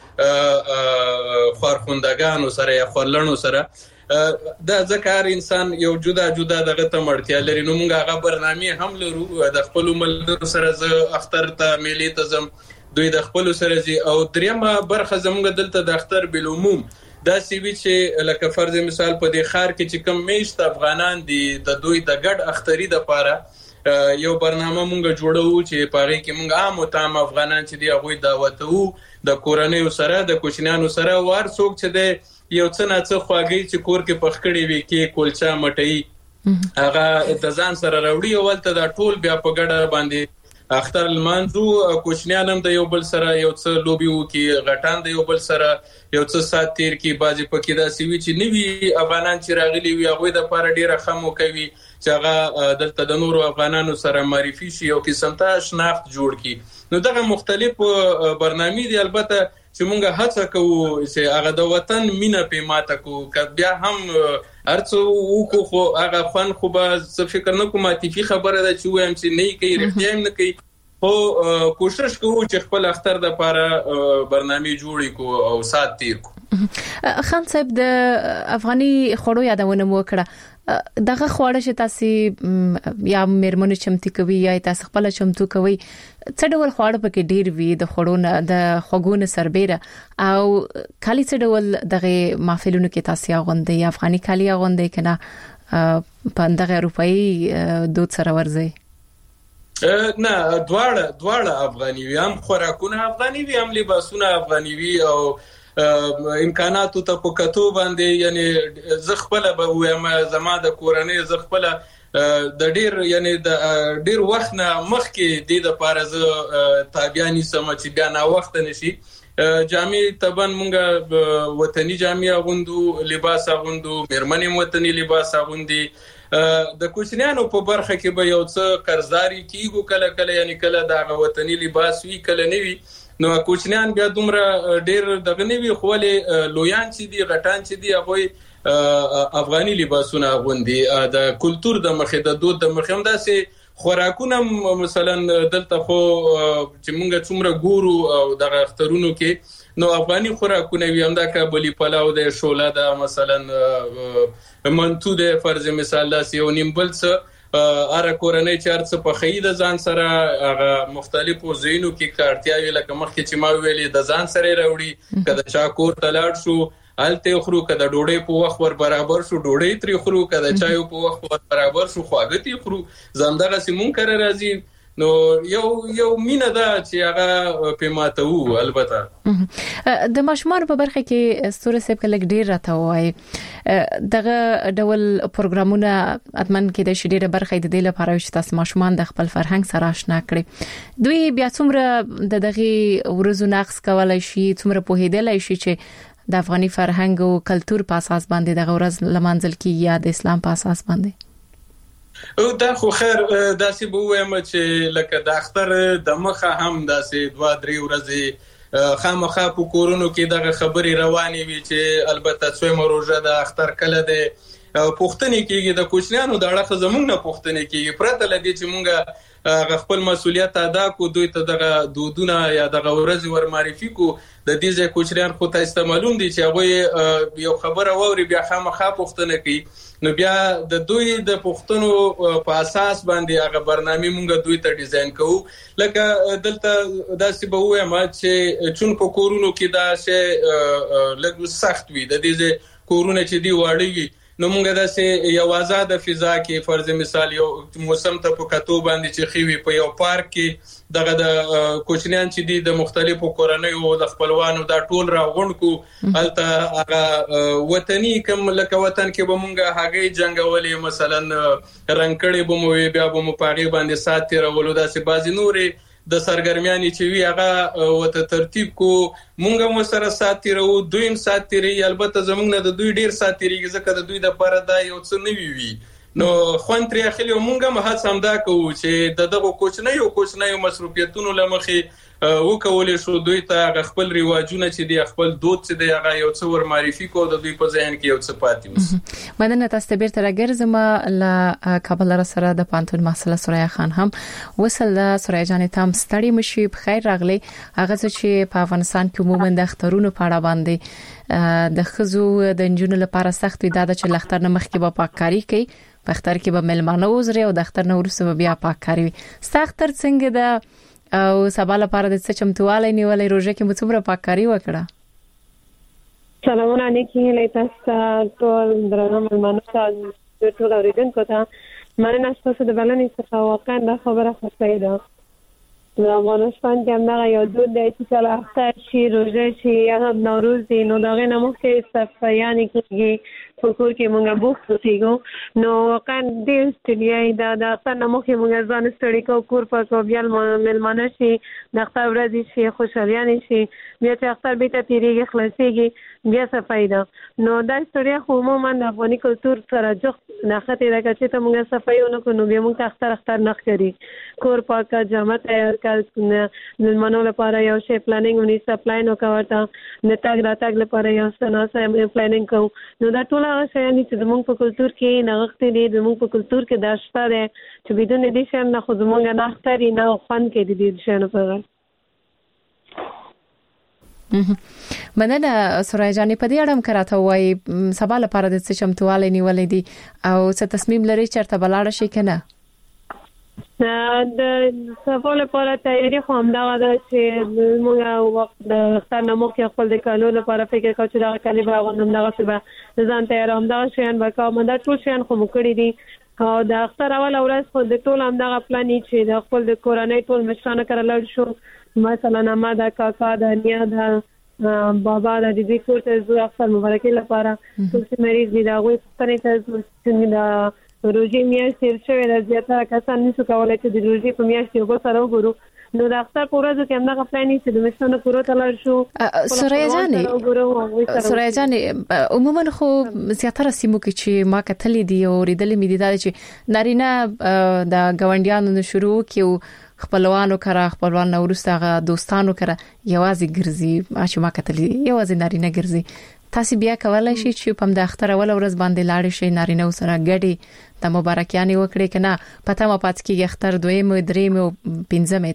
خارخوندگانو سره یا خلنو سره دا ذکر انسان یو جدا جدا دغه ته مرتیا لري نو موږ هغه برنامه هم لرو د خپل ملګرو سره ز اختر ته میلې ته زم دوی د خپل سره زی او دریمه برخه زموږ دلته د اختر بل عموم دا سی وی چې لکه فرض مثال په دې خار کې چې کم میشت افغانان دي د دوی د ګډ اختری د پاره یو برنامه مونږ جوړو چې پاره کې مونږ عام او تام افغانان چې دی هغه دعوتو د کورنۍ سره د کوچنیانو سره وار څوک چې دی یو څه نه څه خواږي چې کور کې پخکړی وي کې کولچا مټي هغه د ځان سره راوړي او ولته د ټول بیا په ګډه باندې اختر المنزو کوچنیان هم د یو بل سره یو څه لوبي وکي غټان د یو بل سره یو څه سات تیر کی بازي پکې دا سی وی چې نیوي افغانان چې راغلي وي هغه د پاره ډیره خمو کوي چې هغه دلته د نورو افغانانو سره معرفي شي او قسم ته شناخت جوړ کی نو دغه مختلف برنامې دي البته چې مونږه هڅه کوو چې هغه د وطن مینه په ماته کو کبیا هم ارڅو وکړو خو هغه فن خو به څه فکر نه کوم عاطفي خبره ده چې وایم چې نه کوي رښتیا نه کوي خو کوشش کوو چې خپل اختر د لپاره برنامه جوړی کو او سات تیر کو خان صاحب د افغاني خړو یادونه مو کړه دغه خواړه چې تاسو یا مېرمنو چمتي کوي یا تاسو خپل چمتو کوي څه ډول خواړه پکې ډیر وي د خړونو د خوګونو سربېره او کالي څه ډول دغه محفلونو کې تاسو غونډې افغاني کالي غونډې کنه په دغه اروپאי دود سره ورځي نه دواړه دواړه افغاني وي هم خوراکونه افغاني وي هم لباسونه افغاني وي او امکاناتو ته په کتو باندې یعنی زه خپل به وایم زما د کورنۍ زه خپل د ډیر یعنی د ډیر وخت نه مخکې د د لپاره زه تابعانی سم چې بیا نه وخت نشي جامې تبن مونږه وطني جامې غوندو لباس غوندو مېرمنې وطني لباس غوندي د کوچنیانو په برخه کې به یو څه قرضداري کیږي کله کله یعنی کله د وطني لباس وی کله نیوي نو کوچنیان بیا دومره ډیر دغه نیوي خو له لویان چې دی غټان چې دی هغه افغاني لباسونه غوندي د کلچر د مخې د دود د مخې هم داسې خوراکونه مثلا دلته خو چې مونږ څومره ګورو او د اخترونو کې نو افغاني خوراکونه وي هم د کابلی پلاو د شوله د مثلا منتو د فرض مثال داسې یو نیمبل څه اره کورنۍ چارڅ په خید ځان سره هغه مختلفو زینو کې کارتیاوي لکه مخکې چې ما ویلې د ځان سره راوړي کله چا کور تلاړ شو الته خرو کده ډوډۍ په وخت ور برابر شو ډوډۍ تری خرو کده چایو په وخت ور برابر شو خواږه خرو زمدغه سیمون کړه راځي نو یو یو مینا دا چې هغه په ماتو البته د مشمار په برخه کې ستوره سیب کله ډیر راته وای دغه ډول پروګرامونه اتمن کې د شډیره برخه د دې لپاره چې تاسو مشمان د خپل فرهنګ سره آشنا کړي دوی بیا څومره د دغه ورزو نقص کولای شي څومره په هیدلای شي چې د افغاني فرهنګ او کلچر په اساس باندې د غورز لمانځل کی یا د اسلام په اساس باندې او دا خو خیر داسې به وایم چې لکه د اختر د مخه هم داسې دوا درې ورځې خامخا په کورونو کې دغه خبري روانې وي چې البته څومره روزه د اختر کله ده پښتني کېږي د کوچنیانو د اړه زمونږ نه پښتني کېږي پرته لدی چې مونږه خپل مسولیت ادا کو دوی ته دغه دودونه یا دغه ورځ ور معرفي کو د دې ځای کوچنیان خو ته استعمالون دي چې هغه یو خبره ووري بیا خامخا پښتنه کوي نو بیا د دوی د پښتنو په اساس باندې هغه برنامه مونږ دوی ته ډیزاین کوو لکه دلته داسې به وایم چې چون په کورونو کې دا شی لږ سخت وي د دې کورونه چې دی واړی وي نو مونږ داسې یو آزاد فضا کې فرض مثال یو موسم ته په کتو باندې چې خوي په یو پارک کې دغه د کوچنیان چې دي د مختلفو کورنیو د خپلوانو دا ټول راغونډ کو الته هغه وطني کوم لکه وطن کې به مونږه هغه جنگولې مثلا رنگکړې به مو بیا به مو پاغي باندې ساتره ولو داسې بازي نورې د سرګرمیانې چې وی هغه وته ترتیب کو مونږه مو سره ساتره او دویم ساتره البته زمونږ نه د دوی ډیر ساتره ځکه د دوی د پاره دا یو څه نوي وي نو خوان تر اخلي مونږه مه هڅه هم دا کوو چې د دغه کوچنۍ او کوچنۍ مصروفیتونو لمخې وکولې شو دوی ته خپل رواجونه چې دی خپل دود چې دی هغه یو څه ور معرفي کو د دوی په ذهن کې یو څه پاتې وس مدنه تاسو ته بیرته راګرځم ل کابل سره د پانتون محصله سوریا خان هم وصل د سوریا جان تام ستړي مشي په خیر راغلي هغه چې په افغانستان کې عموما د اخترونو په اړه باندې د خزو د انجونو لپاره سخت وي دا چې لختر نه مخکې به پاککاری کوي په اختر کې به ملمانه وزري او د اختر نه وروسته بیا پاککاری وي سختر څنګه د او سبا لپاره د څه چمتواله نیولې روزه کې مڅومره پاککاری وکړه سلامونه نیکی لیتاستا ټول درنو ملمنو ته ټول اوریدونکو ته مننه ستاسو د بلنې څخه. واقعا دا خبره خوښه ده. د افغانستان کې همدغه یو دود دی چې کله اختر شي، روژه شي یا هم نوروز دی، نو د هغې نه مخکې صفایانې کېږي، په کور کې مونږ بوخت اوسېږو. نو واقعا ډېر ستړیا یې ده. د اختر نه مخکې مونږ ځان ستړي کوو، کور پاکو، بیا مېلمانه شي، د اختر ورځې شي، خوشحالیانې شي، بیا چې اختر بېرته تېرېږي خلاصېږي بیا صفایي ده. نو دا ستړیا خو عموما د افغاني کلتور سره جفت نښتې ده. که چېرته مونږ صفایي ونه کړو نو بیا مونږ ته اختر اختر نه ښکاري. کور پاکه، جامه تیار کړه، مېلمنو لپاره یو شی پلانینګ ونیسه، پلان وکړه ورته، د تګ راتګ لپاره یو څه ناسه پلانینګ کوو. نو دا ټول هغه شیان چې زموږ په کلتور کې نغښتې دي، زموږ په کلتور کې دا شته دی چې بدون دې شیانو نه خو زموږ نه اختر یې نه خوند کوي د دې شیانو په غیر. مننه سورای جانې. په دې اړه هم کراته وایي سبا لپاره د څه چمتووالی نیولې دي او څه تصمیم لري چېرته به لاړه شي که نه؟ د سبا لپاره تیاری خو همدغه ده چې موږ وخت د اختر نه مخکې خپل د کالو لپاره فکر کوو چې دغه کالي به اغوندم، دغسې به ځان تیاروم، همدغه شیان به کوم. دا ټول شیان خو مو کړي دي. او د اختر اوله ورځ خو د ټول همدغه پلان یې چې د خپل د کورنۍ ټول مشرانو کره لاړ شو. مثلا اما د کاکا د نیا د بابا د دې کور ته ځو اختر مبارکي لپاره. ټول چې مریض دي د هغوی پوښتنې ته ځو چې د روژې میاشت تېر شوې ده، زیاتره کسان نشو کولی چې د روژې په میاشت یو بل سره وګورو. نو د اختر په ورځو کې همدغه پلان یې چې د مشرانو کورو ته لاړ شو. سوریا جانې سوریا جانې عموما خو زیاتره سیمو کې چې ما کتلې دي او ریدلې مې دي دا چې نارینه د ګاونډیانو نه شروع کیو خپلوانو کړه، خپلوان نو ورسته غا دوستانو کړه یوازې ګرځي، چې ما کتلې یوازې نارینه ګرځي. تاسو بیا کولای شئ چې په د اختر اول ورځ باندې لاړ شئ، نارینه سره ګډي د مبارکیانې وکړي کنه پته ما پات کې اختر دویم دریم او پنځم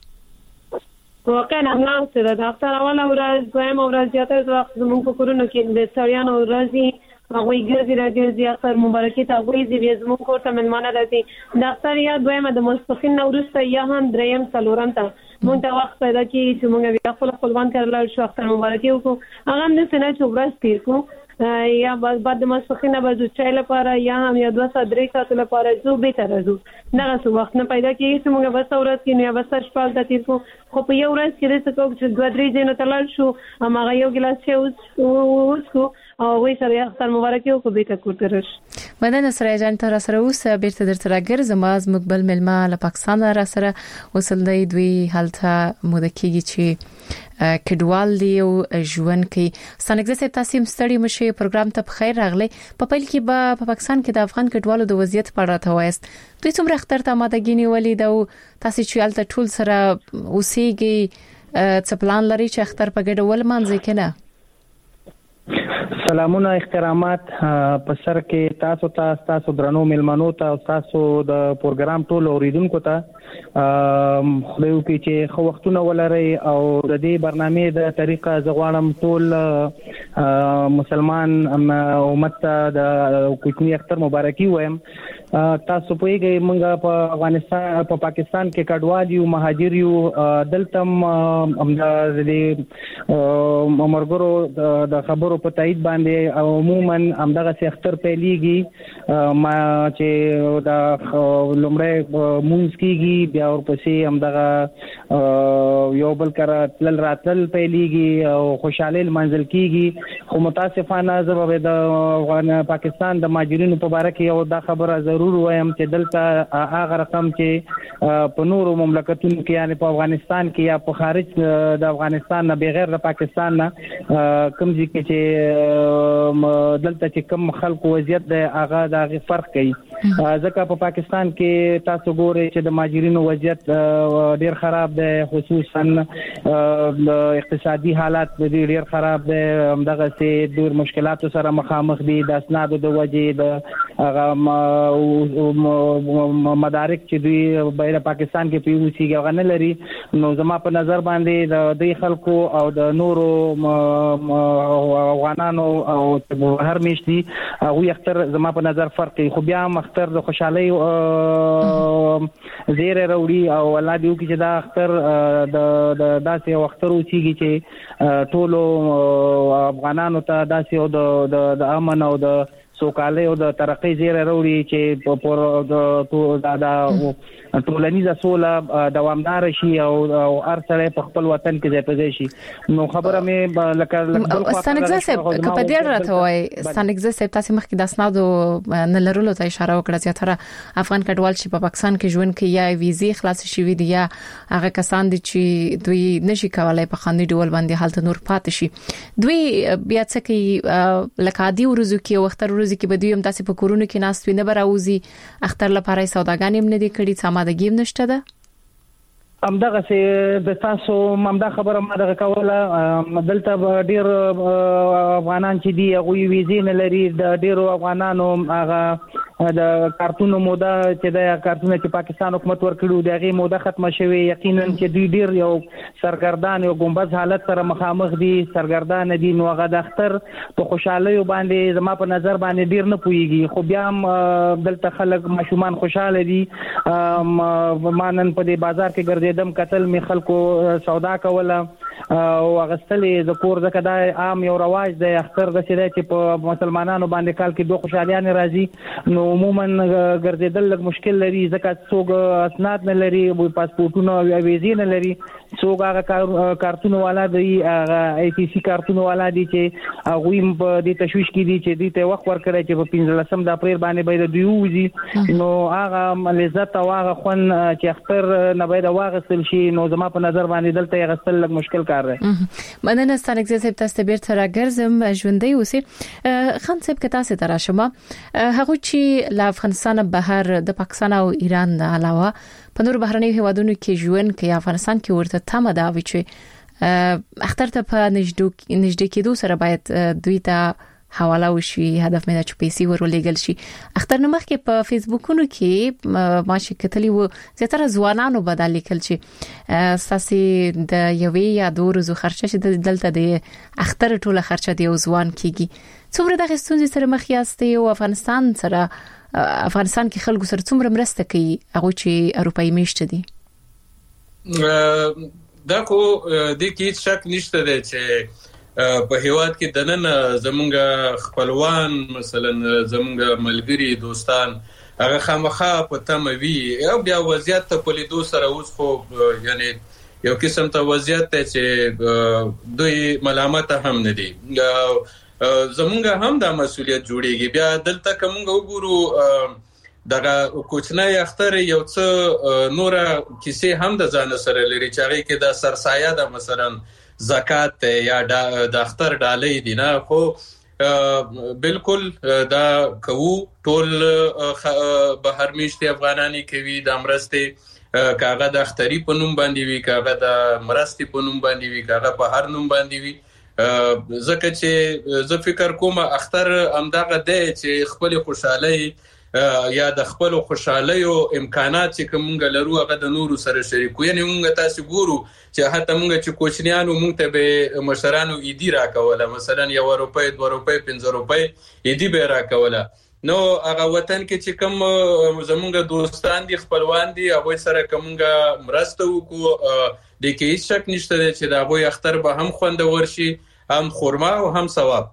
ته واقعا همغه څه د اختر اول ورځ دویم ورځ زیاتره وخت زموږ په کورونو کې د سړیانو ورځي هغه ګرځي راځي اختر مبارکي ته هغه زی زموږ کور ته مېلمانه راځي. د اختر یا دویمه د ماسپښین وروسته یا هم دریم څلورم ته مونږ ته وخت پیدا کیږي چې مونږ بیا خپل خپلوان کړل شو اختر مبارکي وکړو. هغه هم نه سنه چې ورځ تیر کو یا بعد د ماسپښین به د چای لپاره یا هم یا دوه ساعت درې ساعت لپاره زو به تر زو نه څه وخت نه پیدا کیږي چې مونږ بس ورځ کې نه بس شپږ د تیر کو. خو په یو ورځ کې رسې کوم چې دوه درې ځینو تلل شو هغه یو ګلاس چای اوس کو او وې سره اختر مبارکي وکړو به تکو ترش. مننه سره جان تر سره اوس بیرته درته راګرځم. از مقبل ملما له پاکستان را سره وصل دی دوی حالته مودکیږي چې کډوال دی او ژوند کې سنګزه سه تاسو مستړي مشه پروګرام ته بخیر راغلی. په پیل کې به په پاکستان کې د افغان کډوالو د وضعیت په اړه تاسو دوی څومره اختر ته مادګینی ولید او تاسو چې حالت ټول سره اوسېږي څه پلان لري چې اختر په ګډه ول مانځي کنه؟ سلامونه احترامات په سر کې تاسو ته تاسو درنو ملمنو ته تاسو د پروګرام ټول اوریدونکو ته خو یو کې چې خو وختونه ولري او د دې برنامه د طریقه زغوانم ټول مسلمان امت ته د کوچنی اختر مبارکي وایم. تاسو په یوه منګه په افغانستان په پاکستان کې کډوال یو مهاجر یو دلتم د دې مرګرو د خبرو په تایید باندې عموما همدغه اختر پیلېږي ما چې د لومړی مونږ کېږي بیا ورپسې همدغه یو بل کرا تل راتل پیلېږي او خوشاله منزل کېږي. خو متاسفانه زه د پاکستان د مهاجرینو په اړه کې یو دا خبره ضرور وایم چې دلته هغه رقم چې په نورو مملکتونو کې یعنی په افغانستان کې یا په خارج د افغانستان نه بغیر د پاکستان نه کوم ځکه چې دلته چې کوم خلکو وضعیت د هغه د فرق کوي. ځکه په پاکستان کې تاسو ګورئ چې د مهاجرینو وضعیت ډیر خراب دی، خصوصا د اقتصادي حالات ډیر خراب دی، همدغه سي ډیر مشکلات سره مخامخ دي. د اسنادو د وجې د هغه مدارک چې دوی بهر پاکستان کې پیوسیږي هغه نه لري. نو زما په نظر باندې د دې خلکو او د نورو افغانانو او هر میشتي هغه اختر زما په نظر فرق کوي. خو بیا اختر د خوشحالي زیره وروړي او الله دې وکړي چې دا اختر د داسې اختر وچیږي چې ټول افغانانو ته داسې او د امن او د سوکالۍ او د ترقۍ زیره وروړي چې په د ټولنیزه سوله دوامدار شي او هر سړی په خپل وطن کې ځای په ځای شي. نو خبره مې لکه ستانګزه صاحب کپه ډیر راته وای ستانګزه صاحب تاسو مخکې د اسنادو نه لرلو ته اشاره وکړه چې تر افغان کډوال چې په پاکستان کې ژوند کوي یا ویزې خلاص شي وي یا هغه کسان دي چې دوی نشي کولای په خاندي ډول باندې حالت نور پاتې شي دوی بیا څه کوي لکه عادي ورځو کې وختر ورځو کې بدوی هم تاسو په کورونو کې ناس ویني براوزي اختر لپاره سوداګانی هم نه دي کړي سمادګي هم نشته ده همدغه چې د تاسو همدا خبره ما دغه کوله دلته ډیر افغانان چې دی هغه ویزې نه لري د ډیرو افغانانو هغه د کارتونو موده چې د کارتونو چې پاکستان حکومت ورکړو دغه موده ختمه شوه یقینا چې دوی ډیر یو سرګردان یو ګمبز حالت سره مخامخ دي سرګردان دي نو هغه د اختر په خوشحالي باندې زما په نظر باندې ډیر نه پويږي خو بیا دلته خلک مشومان خوشاله دي مانن په دې بازار کې ګرځیدم قتل می خلکو سودا کوله او غستلې د کور زکه د عام یو رواج دی اختر د شری چې په مسلمانانو باندې کال کې دوه خوشالیان راځي نو عموما ګرځیدل لږ مشکل لري ځکه څوک اسناد نه لري پاسپورتونه او ویزې نه لري څوک هغه کارتونو والا دی هغه ای ټي سي کارتونو والا دی چې هغه په دې تشويش کې دي چې دې ته وخت ورکړي چې په پنځلسم د اپریل باندې به دوی وځي نو هغه لذت او هغه خون چې اختر نه باید واغسل شي نو زما په نظر باندې دلته یې غسل لږ مشکل کار دی. مننه ستانګزه صاحب تاسو ته بیرته راګرځم ژوندۍ اوسئ. خان صاحب که تاسو ته راشم هغه چې ل افغانستان بهر د پاکستان او ایران نه علاوه په نور بهرنی هیوادونو کې ژوند کوي افغانستان کې ورته تمه دا وي چې اختر ته په نږدې کېدو سره باید دوی ته حواله وشي هدف مې دا چې پیسې ورولېګل شي اختر نه مخکې په فیسبوکونو کې ما چې کتلی و زیاتره ځوانانو بدل لیکل چې ساسي د یوې یا دوه ورځې خرچه چې دلته د اختر ټوله خرچه دی او ځوان کیږي څومره د غستونځ سره مخ یاستي او افغانستان سره افغانستان کې خلکو سره څومره مرسته کوي هغه چې اروپאי میشته دي دا کو د کې شک نشته دی چې په هیواد کې دنن زمونږ خپلوان مثلا زمونږ ملګری دوستان هغه خامخا په تموي او بیا وضعیت په لیدو سره اوس خو یعنی یو قسم ته وضعیت ته چې دوی ملامت هم نه دي زمونږ هم دا مسولیت جوړیږي بیا دلته کومه وګورو دغه کوچنی اختر یو څه نور کیسه هم د ځان سره لري چې هغه کې د سرسایه د مثلا زکات یا د اختر ډالۍ دي نه خو بالکل دا کوو ټول بهر میشتي افغانانی کوي د امرسته کاغه د اختری په نوم باندې وی کاغه د مرستي په نوم باندې وی کاغه په هر نوم باندې وی زکه چې زه فکر کوم اختر امداغه دی چې خپل خوشحالي یا د خپل خوشحالي او امکانات چې کومګ لرو هغه د نورو سره شریکو یعنی موږ تاسو ګورو چې حتی موږ چې کوچنیانو موږ ته به مشرانو ایدی راکوله مثلا یو روپۍ دوه روپۍ پنځه روپۍ ایدی به راکوله نو هغه وطن کې چې کوم زمونږ دوستان دي خپلوان دي هغه سره کومګ مرسته وکړو د کې هیڅ شک نشته چې دا هغه اختر به هم خوندور شي هم خورما او هم ثواب.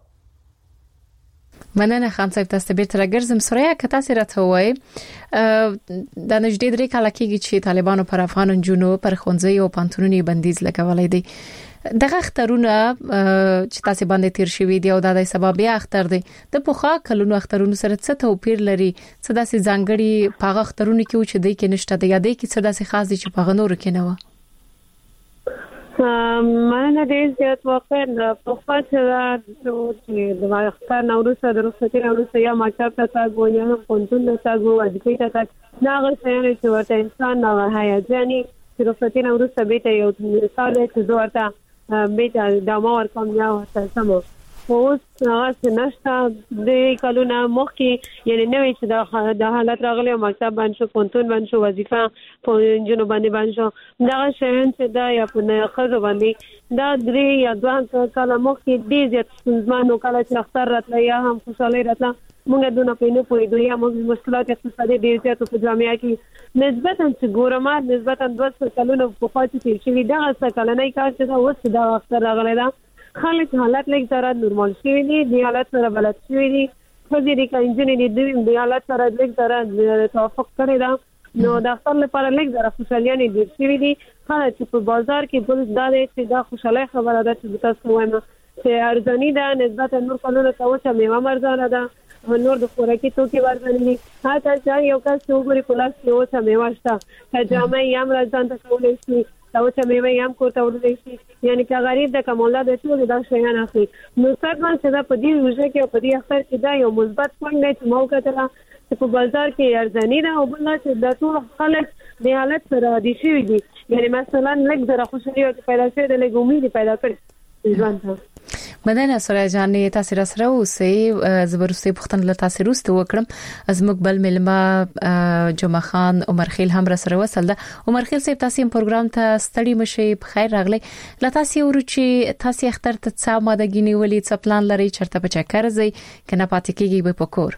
مننه خان صاحب تاسو بیرته راګرځم سوریا که تاسو راته وای د نږدې درې کال کې چې طالبانو پر افغان جنو پر خونځي او پانتونونی بندیز لګولای دي دغه اخترونه چې تاسو باندې تیر شوی دی او د سبب بیا اختر دی د پوخا کلونو اخترونو سره څه توپیر لري څه داسې ځانګړي پاغه اخترونه کې چې د کې نشته د یادې کې څه داسې خاص دي چې پاغه نور کې نه و مننه دې زیات واقع په خاطر د اختر نوروز د رخصتي نوروز یا ماچاپ تاسو یا پونتون تاسو وځي تاسو ناغه څنګه چې ورته انسان ناغه هيجاني چې رخصتي نوروز به ته یو مثال چې ورته به د ما ورکوم یا ورته سمو اوس هغه نشته د کلونه مخکې یعنی نوې چې د حالت راغلی مکتب باندې شو پونتون باندې شو وظیفه په جنوب باندې باندې شو دا شین چې دا یا په خزو باندې دا درې یا دوه کاله مخکې ډېر زیات ځمانو کله چې اختر راتله یا هم خوشاله راتله موږ دونه په نه پوهېدو یا موږ مشکلات اقتصادي ډېر زیات په جامعه کې نسبتا چې ګورما نسبتا دوه سوه کلونه پخوا چې تېر شوي دغه څه کلنی کار چې دا اوس دا اختر راغلی ده خلک حالت لږ ذره نورمال شوي دي د حالت سره بلد شوي دي ښځې دي که نجونې دي دوی د حالت سره لږ ذره توافق کړی ده نو د اختر لپاره لږ ذره خوشحالیانې ډېر شوي دي خلک چې په بازار کې بل دا دی چې دا خوشحالۍ خبره ده چې تاسو وایم چې ارزاني ده نسبتا نور کلونو ته وچه میوه هم ارزانه ده نور د خوراکي توکي هم ارزانه دي حتی چې یو کس چې وګوري په لاس کې وچه میوه شته که جامې یې هم ځان ته کولی شي دا وچه میوه یې هم کور ته وړلی شي یعنې که غریب ده که مالدار ده ټول دا شیان اخلي نو څرګند چې دا په دې روژه کې او په دې اختر کې دا یو مثبت پوینټ دی چې ما وکتله چې په بازار کې ارزاني ده او بل دا چې دا ټول خلک د حالت سره عادي شوي دي یعنې مثلا لږ ذره خوشحالي ورته پیدا شوې ده لږ امید پیدا کړی ژوند ته مدنه سوریا جانې تاسو را سره اوسئ زبرسته پختن له تاسو روسته وکړم از موږ بل ملما جمعه خان عمر خیل هم را سره وصل ده عمر خیل صاحب تاسو پروګرام ته ستړي مشي په خیر راغلی لا تاسو ورچی تاسو اختر ته څه ماده غنیولې څه پلان لري چرته په چکر ځي کنه پاتې کیږي به پکور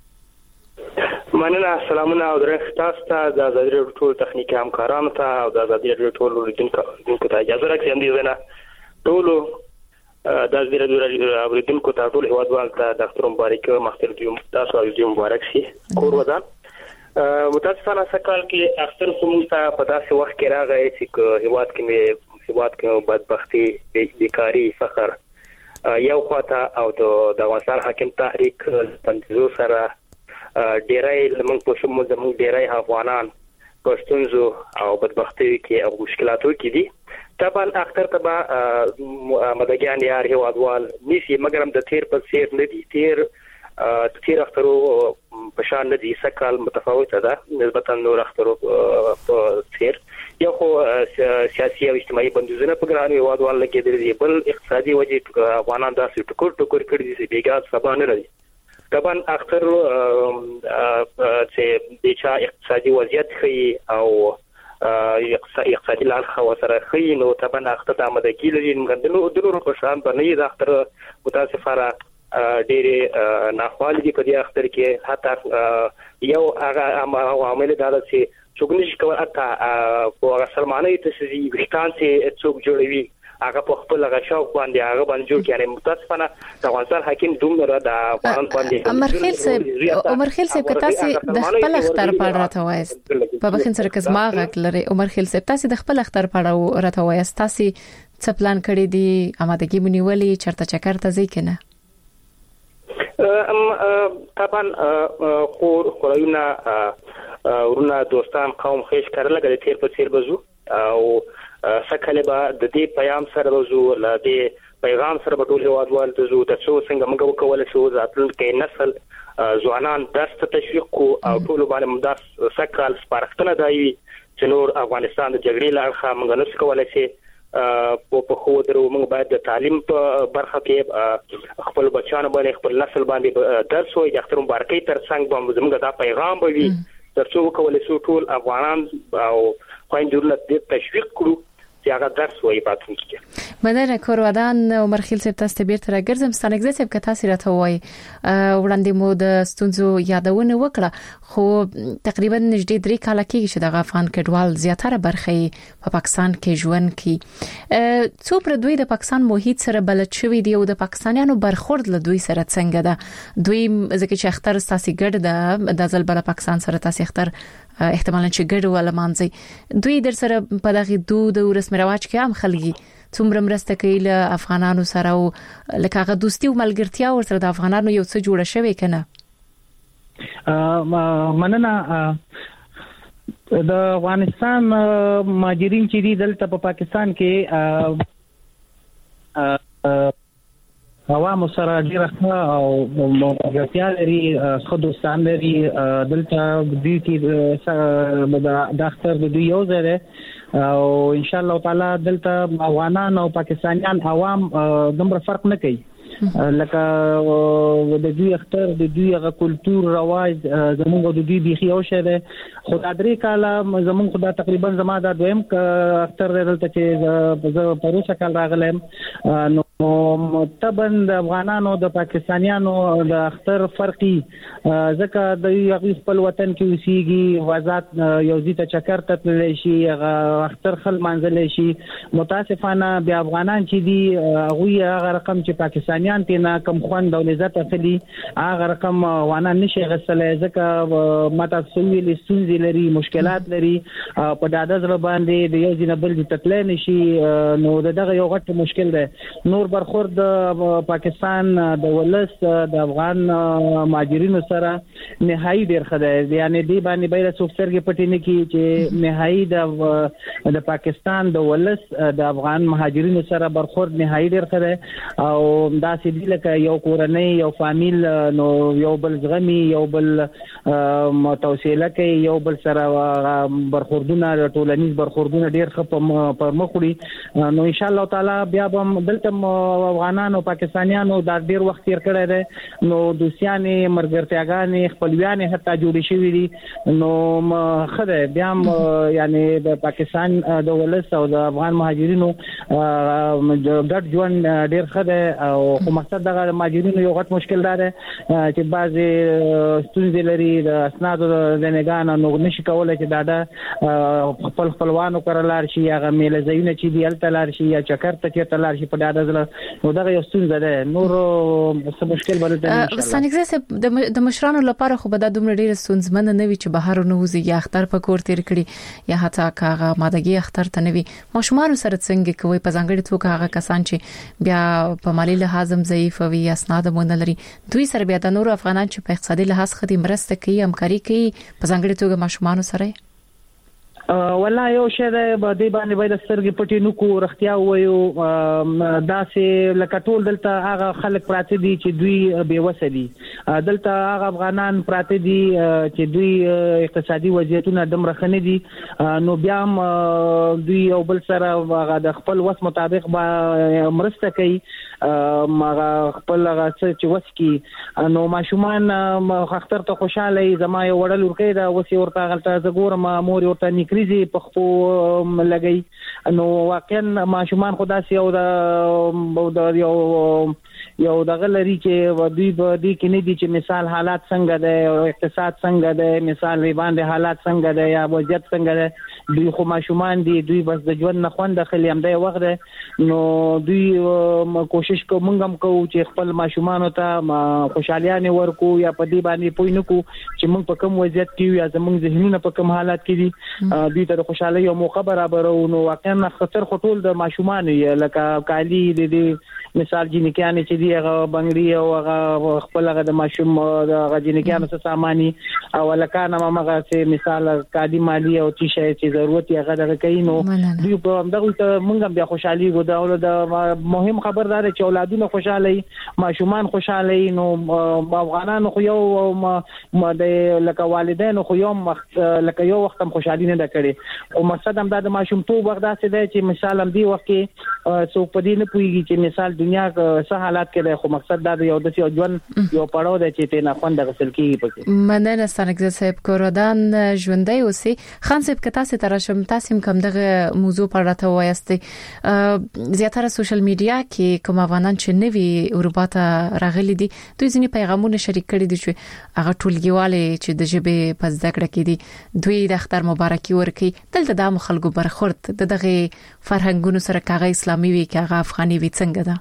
مننه سلامونه او درخت تاسو ته د ازادي ټول تخنیکی همکارانو ته او د ازادي ټول لیدونکو ته اجازه راکړئ هم دې نه ټول د ازادي اوریدونکو ته ټول هیوادوال ته د اختر مبارک مختر دی تاسو او دې مبارک شي کور ودان متاسفانه سکال کې اختر کوم ته په داسې وخت کې راغی چې هیواد کې مې هیواد کې بدبختی بیکاری فقر یو خواته او د افغانستان حاکم تحریک تنظیم سره ډیرای لمن په شمول زموږ ډیرای افغانان پښتونزو او بدبختی کې او مشکلاتو کې دي طبعا اختر تبا مدګیان یار هیوادوال نيسي مګرم د تیر په سیر نه دي تیر تیر اخترو په شان نه دي سکال متفاوته ده نسبتا نور اخترو په تیر یو خو سیاسي او اجتماعي بندیزونه په ګران هیوادوال لګیدل دي بل اقتصادي وجې افغانان داسې ټکر ټکر کړی دي چې بیګات سبا نه لري طبعا اختر چې د چا اقتصادي وضعیت خي او اقتصادي لحاظ خو سره خي نو طبعا اختر د آمدګي لري غندنو دلو په شان باندې د اختر متاسفانه ډېر ناخوالي دي په دې اختر کې حتی یو هغه عوامل دا چې څوګنيش کول اته په سلمانه تسزي وختان چې څوک جوړوي هغه په خپل غشاو باندې هغه باندې جوړ کړي متاسفانه د افغانستان حاکم دومره د افغان باندې عمر خیل صاحب عمر خیل صاحب کتاسي د خپل اختر پاړه راته وایست په بخین سره کزما غک لري عمر خیل صاحب تاسو د خپل اختر پاړه راته وایست تاسو څه پلان کړی دی آمادګي مونیولې چرته چکر ته ځي کنه ام طبعا خور خورایونه ورونه دوستان قوم خیش کړل غل تیر په تیر بزو او سکهله به د دې پیغام سره وزو ل دې پیغام سره په ټول هیوادوال ته زو د څو څنګه موږ وکول شو ځاتل کې نسل ځوانان درس تشویق کو او ټول باندې مدار سکهال سپارښتنه دی چې نور افغانستان د جګړې لارخه موږ نس کولای شي په په خو درو موږ باید د تعلیم په برخه کې خپل بچیانو باندې خپل نسل باندې درس وي د اختر مبارکي تر څنګه باندې موږ دا پیغام به وي ترڅو وکول شو ټول افغانان او خويندو له تشویق کړو چې هغه درس وایي پاتون کې مدنه کورودان عمر خیل صاحب تاسو بیرته راګرځم ستانګزه صاحب که تاسو راته وایي وړاندې مو د ستونزو یادونه وکړه خو تقریبا نږدې درې کال کې چې د افغان کډوال زیاتره برخه په پاکستان کې ژوند کوي څو پر دوی د پاکستان محیط سره بلد شوی دی او د پاکستانیانو برخورد له دوی سره څنګه ده دوی ځکه چې اختر تاسو ګډ ده د ځل بل پاکستان سره تاسو اختر احتمالاً چې ګډ ولا مانځي دوی در سره په دغه دود او رسم رواج کې هم خلګي څومره مرسته کوي له افغانانو سره او لکه هغه دوستي او ملګرتیا ورسره د افغانانو یو څه جوړه شوی کنه مننه د افغانستان مهاجرین چې دي دلته په پاکستان کې عوام سره ډیره او ملګرتیا لري خو دوستان لري دلته دوی کې د اختر د دوی یو ځای او ان شاء الله تعالی دلته افغانان او پاکستانیان عوام دومره فرق نه کوي لکه د دوی اختر د دوی غو کلچر رواج زموږ د دوی بيخي او شه ده خدای درې کاله زموږ خدای تقریبا زما د دویم اختر دلته چې په پروسه کال راغلم نو او طبعا د افغانانو د پاکستانیانو د اختر فرقي ځکه د یو خپل وطن کې اوسېږي وزات یو ځای ته چکر ته تللی شي اختر خل منځلی شي متاسفانه بیا افغانان چې دي هغوی هغه رقم چې پاکستانیان ته نه کم خوند او لذت اخلي هغه رقم افغانان نشي غسلی ځکه ماته سویل ستونزې لري مشکلات لري په ډاډه زړه باندې د یو ځای نه بل ځای ته تللی نشي نو دغه یو غټ مشکل دی. نور برخورد پاکستان د ولس د افغان مهاجرینو سره نهایي ډیر خدای یعنی دی باندې بیره سوفټرګي پټی نه کی چې نهایي د د پاکستان د ولس د افغان مهاجرینو سره برخورد نهایي ډیر خدای او دا سې لکه یو کورنۍ یو فامیل نو یو بل زغمي یو بل متوسله کوي یو بل سره برخوردونه ټولنیز برخوردونه ډیر خپ پر مخړي نو ان شاء الله تعالی بیا به دلته افغانانو پاکستانیانو دا ډیر وخت تیر کړی دی نو دوستیانې مرګرتیاګانې خپلویانې حتی جوړې شوې دي نو خدای بیا یعنی د پاکستان د ولس او د افغان مهاجرینو ګډ ژوند ډیر خدای او خو مقصد دغه مهاجرینو یو غټ مشکل دی چې بعضې ستونزې لري د اسنادو د نګانو نو نشي کولی چې دا د خپل خپلوانو کره لاړ شي هغه میله ځایونه چې دي هلته لاړ شي یا چکر ته چېرته لاړ شي په ډاډه زړه نو دغه یو ستونزه ده نور څه مشکل به دلته نه شي. ستانګزه صاحب د مشرانو لپاره خو به دا دومره ډیره ستونزمنه نه وي چې بهر نه وځي یا اختر په کور تیر کړي یا حتی کاغه مادګي اختر ته نه وي ماشومان سره څنګه کوي په ځانګړي توګه هغه کسان چې بیا په مالی لحاظ هم ضعیف وي یا اسناد مونږ لري دوی سره بیا د نور افغانان چې په اقتصادي لحاظ خدي مرسته کوي همکاري کوي په ځانګړي توګه ماشومان سره والله یو شی د باندې باندې باید سترګې پټې نو کو رختیا وایو داسې لکه ټول دلته هغه خلک پراته دي چې دوی بې وسه دي دلته هغه افغانان پراته دي چې دوی اقتصادي وضعیتونه دومره ښه نه دي نو بیا هم دوی یو بل سره هغه د خپل وس مطابق به مرسته کوي هغه خپل هغه چې وس کې نو ماشومان اختر ته خوشاله زما یو وړل ورکې دا وس ورته غلطه زګور ما مور ورته نکري زی په خو لګي نو واقعا ماشومان خدا سي او د یو یو دغه لري چې دوی په دې کې نه دي چې مثال حالات څنګه ده او اقتصاد څنګه ده مثال ری باندې حالات څنګه ده یا وضعیت څنګه ده دوی خو ماشومان دي دوی بس د ژوند نه خوند خلی هم دی وخت ده نو دوی کوشش کوو موږ هم کوو چې خپل ماشومان ته خوشالیانه ورکو یا په دې باندې پوي نه کو چې موږ په کوم وضعیت کې یا زموږ ذهنونه په کوم حالات کې دي دوی ته خوشاله یو موقع برابرو نو واقعا خطر خطول د ماشومان لکه کالی د مثال جنکیان چې دی هغه بنگړي او هغه خپل هغه د ماشوم د جنکیان څخه سامانی او لکانه ماغه چې مثال کادي مالی او چې شي چې ضرورت یې هغه دغه کوي نو دوی په دغه ته موږ بیا خوشحالي ګو دا د مهم خبردار چې اولادونه خوشاله ماشومان خوشاله نو افغانانو خو یو د لکه والدین خو یو لکه یو وخت هم خوشحالي نه کړي او مقصد هم د ماشوم تو وخت داسې دی چې مثال هم دی وخت کې څو په دې نه پويږي چې مثال دنیا څه حالات کې دی خو مقصد دا یو د یو ژوند یو پړاو دی چې ته نه خوند غسل کیږي پکې مننه ستانګزه صاحب کوردان ژوندۍ اوسي خان صاحب کته سي ترشم تاسو کوم دغه موضوع پر راته وایستي زیاتره سوشل میډیا کې کوم افغانان چې نوي اروپا ته راغلي دي دوی ځینې پیغامونه شریک کړي دي چې هغه ټولګیواله چې د ژبې په زده کړه کې دي دوی د اختر مبارکي ورکي دلته د خلکو برخورد د دغه فرهنګونو سره کاغه اسلامي وي کاغه افغاني وي څنګه ده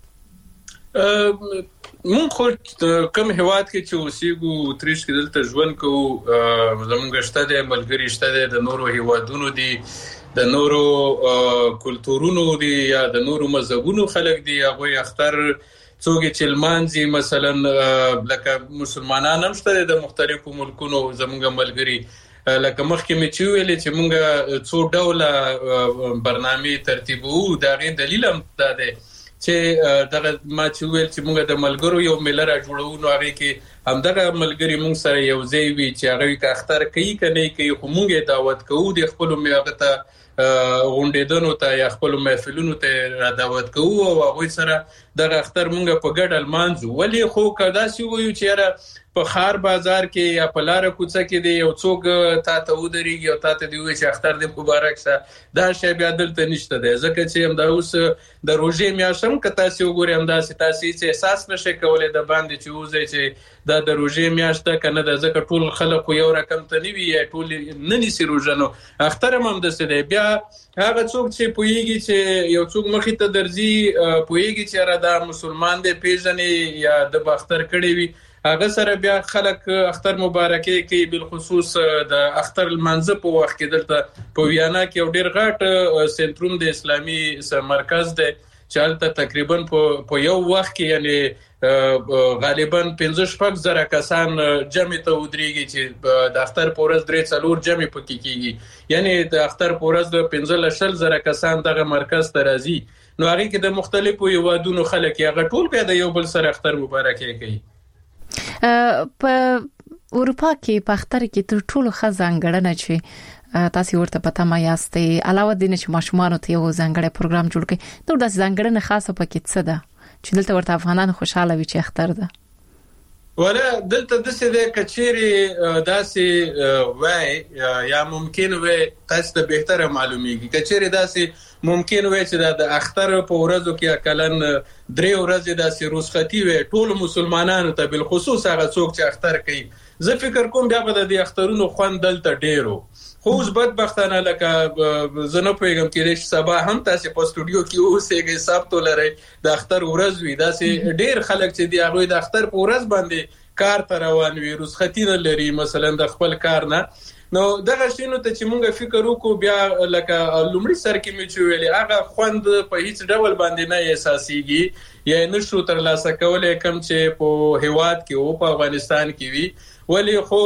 مونږ خو کوم هواد کې چې اوسېګو تریش کې دلته ژوند کوو زمونږ شته د ملګری شته د نورو هوادونو دي د نورو کلتورونو دي یا د نورو مذهبونو خلک دي هغه اختر څوګه چې لمانځي مثلا لکه مسلمانان هم شته د مختلفو ملکونو زمونږ ملګری لکه مخکې مې چې ویلې چې مونږ څو ډوله برنامه ترتیبو دا غي دلیل هم ده چې دغه ما چې ویل چې موږ د ملګرو یو مل را جوړو نو هغه کې همدغه ملګری موږ سره یو ځای وي چې هغه کا اختر کوي کنه کوي خو موږ دعوت کوو د خپل میغه ته غونډیدنو ته یا خپل محفلونو ته را دعوت کوو او هغه سره دغه اختر موږ په ګډه لمانځو ولی خو کدا سی ویو چې را په خار بازار کې یا په لار کوڅه کې دی یو څوک تا ته ودرېږي او تا ته دی وایي چې اختر دې مبارک شه دا شی بیا دلته نشته دی ځکه چې همدا اوس د روژې میاشت هم که تاسې وګورئ همداسې تاسې هېڅ احساس نشئ کولی د باندې چې وځئ چې دا د روژې میاشت ده که نه ده ځکه ټول خلک یو رقم ته نه وي یا ټول نه نیسي روژه نو اختر هم همداسې دی بیا هغه څوک چې پوهېږي چې یو څوک مخې ته درځي پوهېږي چې یاره دا مسلمان دی پېژنې یا د به اختر کړی وي هغه سره بیا خلک اختر مبارکي کوي بالخصوص د اختر لمانځه په وخت کې دلته په ویانا کې یو ډېر غټ سنټروم د اسلامي مرکز دی چې هلته تقریبا په یو وخت کې یعنی غالبا پنځه شپږ زره کسان جمع ته ودرېږي چې د اختر په ورځ درې څلور جمع پکې کېږي یعنی د اختر په ورځ د پنځه شل زره کسان دغه مرکز ته راځي نو هغې کې د مختلفو هېوادونو خلک هغه ټول بیا د یو بل سره اختر مبارکي کوي. په اروپا کې په اختر کې تر ټولو ښه ځانګړنه چې تاسو ورته پته ما یاستئ علاوه د نش ماشومان ته یو ځانګړی پروګرام جوړ کړي نو د ځانګړنه خاصه پکې څه ده چې دلته ورته افغانان خوشاله وي چې اختر ده ولا دلته د څه د کچيري داسې وای یا ممکن وای تاسو ته بهتره معلومیږي کچيري داسې ممکن وای چې د اختر په ورځو کې اکلن درې ورځې داسې روزختی وای ټول مسلمانانو ته بل خصوص هغه څوک چې اختر کوي زه فکر کوم بیا به د اخترونو خوند دلته ډیرو خو اوس بدبختانه لکه زه نه پوهېږم کېدای شي سبا هم تاسې په سټوډیو کې اوسېږئ سبت ولرئ د اختر ورځ وي داسې ډېر خلک چې دي هغوی د اختر په ورځ باندې کار ته روان وي رخصتي نه لري مثلا د خپل کار نه نو دغه شینو ته چې مونږ فکر وکړو بیا لکه لومړي سر کې مې چې ویلې هغه خوند په هیڅ ډول باندې نه احساسېږي یا نشو ترلاسه کولی کوم چې په هېواد کې و په افغانستان کې وي ولی خو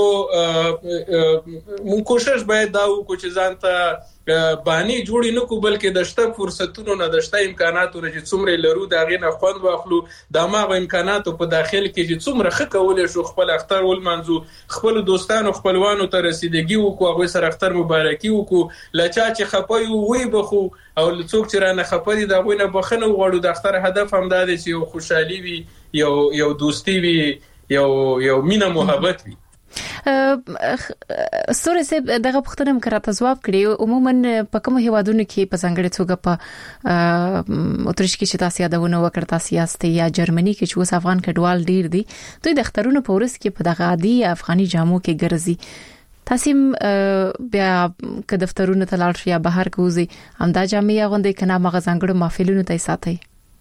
مون کوشش باید دا وکړو چې ځان ته بانی جوړی نه کو بلکې د شته فرصتونو نه د شته امکاناتو نه چې څومره لرو دا غي نه خوند واخلو د ماغه امکاناتو په داخل کې چې څومره ښه کولای شو خپل اختر ولمنځو خپل دوستانو خپلوانو ته رسیدګي وکړو هغه سره اختر مبارکي وکړو لچا چې خپوي وي بخو او څوک چې رانه خپري دا غوینه بخنه وغوړو د اختر هدف هم دا دی چې یو خوشحالي وي یو یو دوستی وي یو یو مینه محبت وي سورې سه دغه پښتنم کراته جواب کړی عموما په کوم هیوادونو کې په څنګه توګه په اتریش کې چې تاسو یادونه وکړه تاسو یاستئ یا جرمني کې چې اوس افغان کډوال ډیر دي دوی د اخترونو په ورځ کې په دغه عادي افغاني جامو کې ګرځي تاسو بیا که دفترونو ته لاړ شئ یا بهر کوزي همدا جامې غوندې کنه مغه ځنګړو محفلونو ته ساتي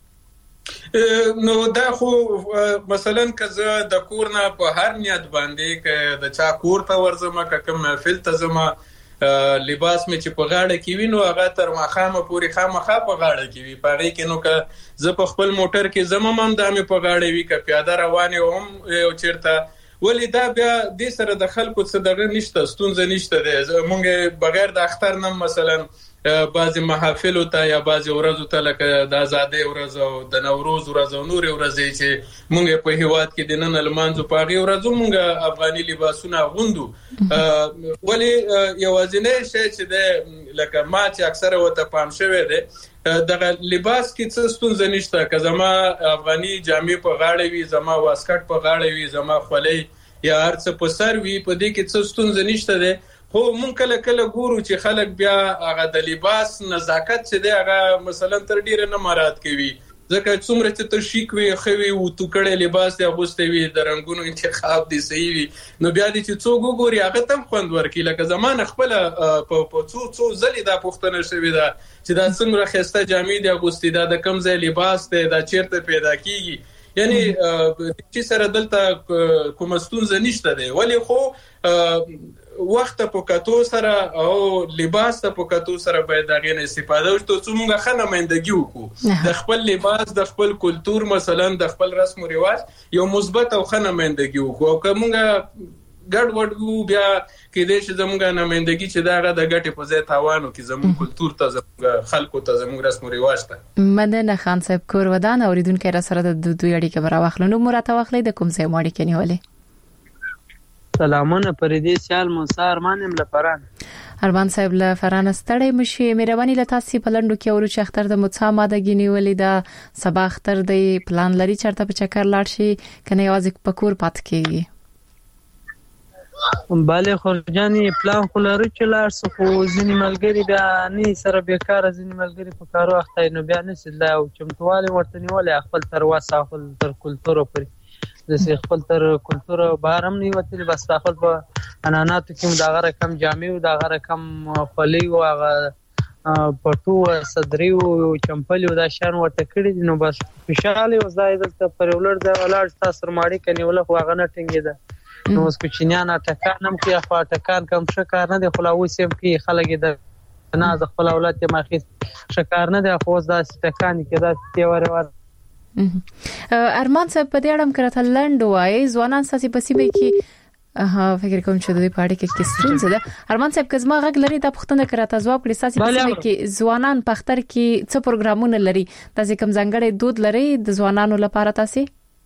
نو دا خو مثلا کزه د کور نه په هر نیت باندې ک د چا کور ته ورځم ک کوم محفل ته زما لباس می چې په غاړه کې وینو هغه تر ماخامه پوری خامخا په غاړه کې وي پاره کې نو ک زه په خپل موټر کې زما هم د مې په غاړه وي ک پیاده روانه هم او چیرته ولی دا بیا د سره د خلکو څخه دغه نشته ستونزه نشته ده مونږ بغیر د اختر نه مثلا بعضی محافل ته یا بعضی ورځو ته لکه د آزادۍ ورځ او د نوروز ورځ او نور ورځې چې مونږ په هیواد کې د نن لمانځو په هغه ورځو مونږ افغاني لباسونه غوندو ولی یوازینی شی چې د لکه ما چې اکثره وته پام شوی دی دغه لباس کې څه ستونزه نشته که زما افغاني جامې په غاړه وي زما واسکټ په غاړه وي زما خولۍ یا هر څه په سر وي په دې کې څه ستونزه نشته ده خو مونږ کله کله ګورو چې خلک بیا هغه د لباس نزاکت چې دی هغه مثلا تر ډیره نه مراعات کوي ځکه څومره چې ته شیک وي خوي او تو کړه لباس دی اغوستې وي د رنگونو انتخاب دی صحیح وي نو بیا دې چې څوک وګوري هغه تم خوند ورکړي لکه زمانه خپل په څو څو ځلې دا پوښتنه شوې ده چې دا څومره خسته جامې دی اغوستې دا د کم ځای لباس دی دا چیرته پیدا کیږي یعنی چې سره دلته کوم ستونزه نشته دی ولی خو وخت په کتو سره او لباس په کتو سره باید دغه نه استفاده وشي ته څومره خنه مندګي وکړو د خپل لباس د خپل کلچر مثلا د خپل رسم او رواج یو مثبت او خنه مندګي وکړو او کومه ګډ وډ بیا کې دې چې زموږه نمائندګي چې داغه د ګټې په ځای تاوانو کې زموږ کلچر ته زموږ خلکو ته زموږ رسم او رواج ته مننه خان صاحب کور ودان اوریدونکو را سره د دوی اړیکه برا واخلنو مراته واخلې د کوم ځای ماړي کې نیولې سلامونه پردي سیال موسار مانم لفران ارمان صاحب لفران ستړی مشي مهرباني لتاسي پلندو کې ورو چې اختر د متصا ماده غنیولې دا سبا اختر د پلان لري چرته په چکر لاړ شي کنه یوازې پکور پات کیږي bale خورجاني پلان خو لرو چې لاړ سو خو ځینې ملګري بیا نه سره بیکاره ځینې ملګري په کارو اخته نو بیا نه سي لا او چمتواله ورته نیولې خپل تر واسه خپل تر کلتور پرې د خپل تر کلتور بهر هم نه وتلی بس خپل په اناناتو کې دا غره کم جامع دا غره کم خولي او هغه پټو صدري او چمپل او دا شان ورته کړی نو بس خوشاله او زایدل ته پر ولر دا ولاړ تاسو ماړي کني ول خو هغه نه ټینګي ده نو اوس کوچنیان ټکان هم کې افا ټکان کم شکار نه دی خلاوي سیم کې خلک ده نه د خپل اولاد ته ماخي شکار نه دی خو دا ټکان کې دا تیور ور ارمان صاحب په دې اړه کړه لند وای ځوانان ساسي پسیبه کې ها فکر کوم چې د دې پاړې کې کیسټون زده ارمان صاحب کزما غږ لري د پښتنه کراته ځواب کړي ساسي پسیبه کې ځوانان پختر کې څه پروګرامونه لري تاسو کوم ځانګړي دود لري د ځوانانو لپاره تاسو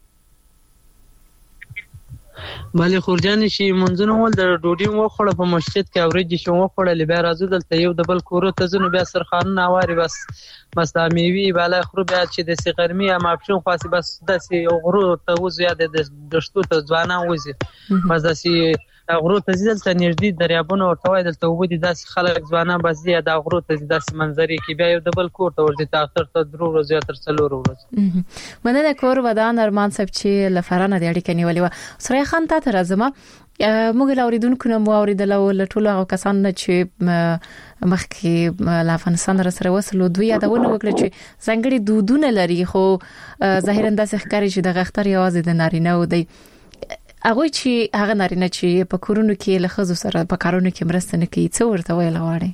bale خورجاني شي منځونه ول د ډوډۍ مو خوړه په مسجد کې اورېږي شو مو خوړه لبیا راځو دلته یو د بل کورو ته ځنو بیا سرخانونه واري بس بس د میوي bale خرو بیا چې د سیغرمي یا ماپشن خاصي بس د سي غرو ته وزیاده د دشتو ته ځوانان وزي بس د سي غرو ته ځل ته نږدې دریابونه او توای دلته وبدي داس خلک ځوانان بس دی د غرو ته داس منظرې کې بیا یو د بل کور ته ورځي ته اخر ته درو ورځي تر څلور ورځي مننه کور ودان ارمان صاحب چې لفرانه د اړیکې نیولې و سره خان ته راځم موږ لاوریدونکو نو اوریدل او لټول هغه کسان چې مخکې لا افغانستان سره وصلو دوی یادونه وکړه چې ځنګړي دودونه لري خو ظاهرا د ښکاری چې د غختر یوازې د نارینه و دی هغه چې هغه نارینه چې په کورونو کې له خزو سره په کارونو کې مرسته نه کوي څو ورته ویل غواړي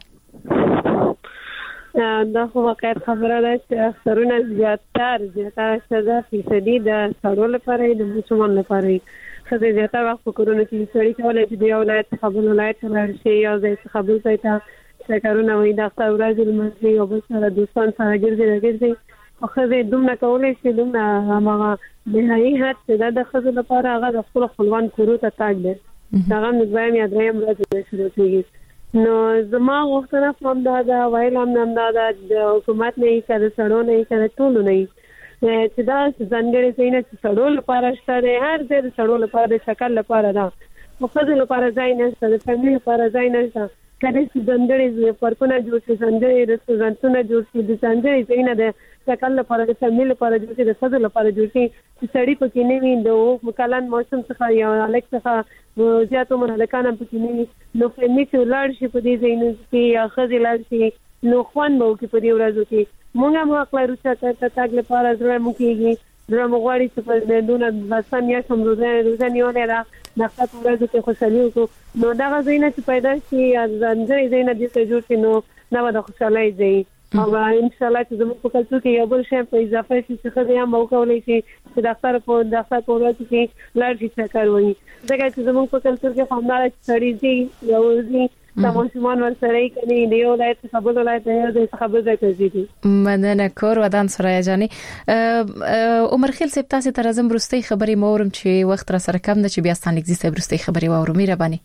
دا خو واقعا خبره ده چې اکثرونه زیاتره زیاتره شذا فیصدي د سړو لپاره د مسلمان لپاره خزه زیاتره وخت په کورونو کې سړی کولای چې دی ولایت خبر ولایت ورشي یا د خبر ځای ته کارونه وي د اختر ورځ لمسي او بل سره دوستان سره ګرځي راګرځي خو زه دومره کولای شي دومره هغه نهایي حد چې د خزه لپاره هغه د خپل خپلوان کورو ته تاګ دی دا هم د دویم یا دریم ورځ شروع کیږي نو زما غوښتنه کوم دا دا وایل هم نن دا د حکومت نه یې کړه سړو نه یې کړه ټول نه یې چې دا ځانګړي ځای نه سړو لپاره شته هر ځای سړو لپاره د شکل لپاره دا خو خزه لپاره ځای نه شته د فیملی لپاره ځای نه شته کله چې ځانګړي پارکونه جوړ شي ځانګړي رستورانټونه جوړ شي د ځانګړي ځای نه د شکل لپاره د فیملی لپاره جوړ شي د خزه لپاره جوړ شي چې سړی پکې نه وي د مکلن موسم څخه یا الک څخه زیاتو مرحلکان پکې نه وي نو فیملی چې لاړ شي په دې ځای نه کې یا خزه لاړ شي نو خوان به کې په دې ورځو کې مونږ هم خپل روچا ته تاګ لپاره ضروري مو کېږي درم غواړي چې په دونه بسان یا کوم روزه روزه نیولې را نقطه ورځو کې خوشالي وکړو نو دا غزینه چې پیدا شي ځانګړي زینه دې ته جوړ شي نو نو د خوشالۍ ځای او ان شاء الله چې زموږ په کلتور کې یو بل شی په اضافه شي چې خدای هم وکولای شي چې ډاکټر په ډاکټر په ورځ کې لار شي کار وایي دا چې زموږ په کلتور کې خامناره سړی دی یو ځي تماشمان ور سره کوي دی ولایت خبر ولایت دی خبر ځای مننه کور ودان سره جاني عمر خیل سپ تاسو تر زم برستي خبري مورم چې وخت را سره کم نه چې بیا ستانګ زی سپ برستي خبري وورم میره بانی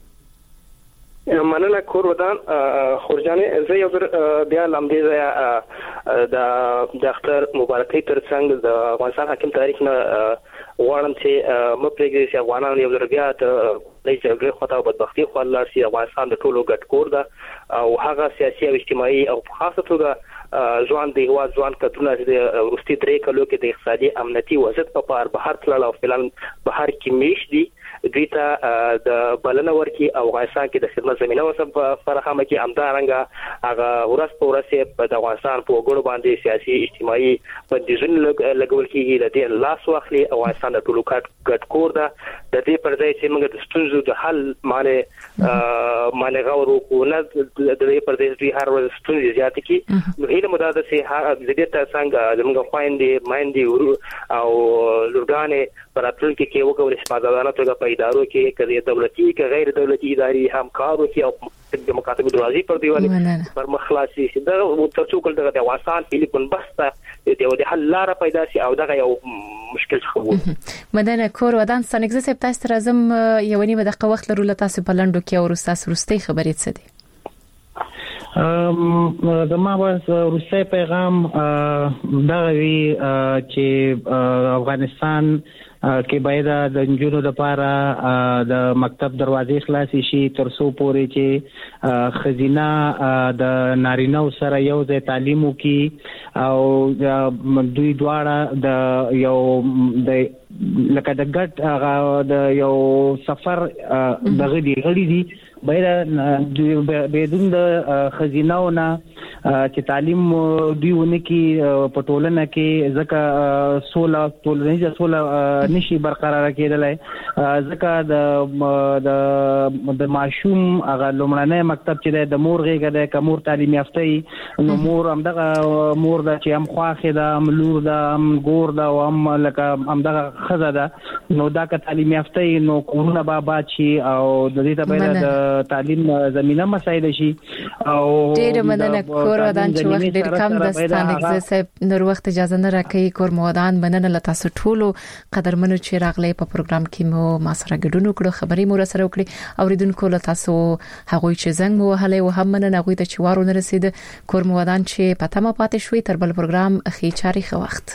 مننه کور ودان خورجاني زه یو بیا لمدې د د اختر مبارکي ترڅنګ د افغانستان حاکم تاریخ نه غواړم چې مپرېږي چې افغانان یو ځل بیا د جګړې خطا او بدبختي خو الله سي افغانستان د ټولو ګډ کور ده او هغه سیاسي او اجتماعي او خاصه توګه ځوان دی هوا ځوان کتونه د ورستي درې کلو کې د اقتصادي امنیتي وضعیت په اړه بهر تلل او فلان بهر کې میش دي دیتا د بلنه ورکی او افغانستان کې د خدمت زمينه وسب فراهمه کې امدارنګه هغه ورس په ورسې په افغانستان په وګړو باندې سیاسي اجتماعي بندیزونه لګول کېږي د دې لاس واخلي او افغانستان د ټولو ګډ کور ده د دې پر ځای چې موږ د ستونزو د حل معنی معنی غوړو کو نه د دې پر ځای چې هر ورځ ستونزې زیات کی نو هیله مداده سي د دې تر څنګه زموږ خويندې مایندې او لورګانې پر اتل کې کې وګورئ چې پادانه توګه په ادارو کې کړي دولتي کې غیر دولتي اداري همکارو کې او د مکاتب دروازې پر دیوالي پر مخلاصي چې دا ترڅو کول د افغانستان ټلیفون بسته د دې حل لار پیدا شي او دا یو مشکل خو مدنه کور ودان سنګز سپ تاسو ترازم یو نیمه دقیقه وخت لرو لته تاسو په لندو کې او تاسو ورستي خبرې څه دي زما بس روسي پیغام دا وی چې افغانستان کې باید د جنونو لپاره د مکتب دروازې خلاصې شي ترڅو پورې چې خزینه د نارینه سره یو ځای تعلیم وکي او دوی دواړه د یو د لکه د ګټ د یو سفر دغه دی غړي دي باید بدون د خزینهونه چې تعلیم دیونه کې په ټولنه کې ځکه سوله ټولنیزه سوله نشي برقرار کېدلای ځکه د د د ماشوم هغه لومړنی مکتب چې د مور غېږه د کمور تعلیم یافته نو مور هم دغه مور د چې هم خواخه د هم لور د هم ګور د هم لکه هم دغه خزه ده نو دا که تعلیم یافته نو کورونه به آباد شي او د دې ته باید د تعلیم زمينه مسایل شي او ډېر مننه کور ودان چې وخت ډېر کم دستان اگزیسه نور وخت اجازه نه راکې کور مودان مننه لته سټولو قدرمنو چې راغلي په پروګرام کې مو ما سره ګډون کړو خبري مو سره وکړي اوریدونکو له تاسو هغه چې زنګ مو هله او هم مننه غوي ته چې وارو نه رسید کور مودان چې پته ما پاتې شوي تر بل پروګرام اخی چاري خو وخت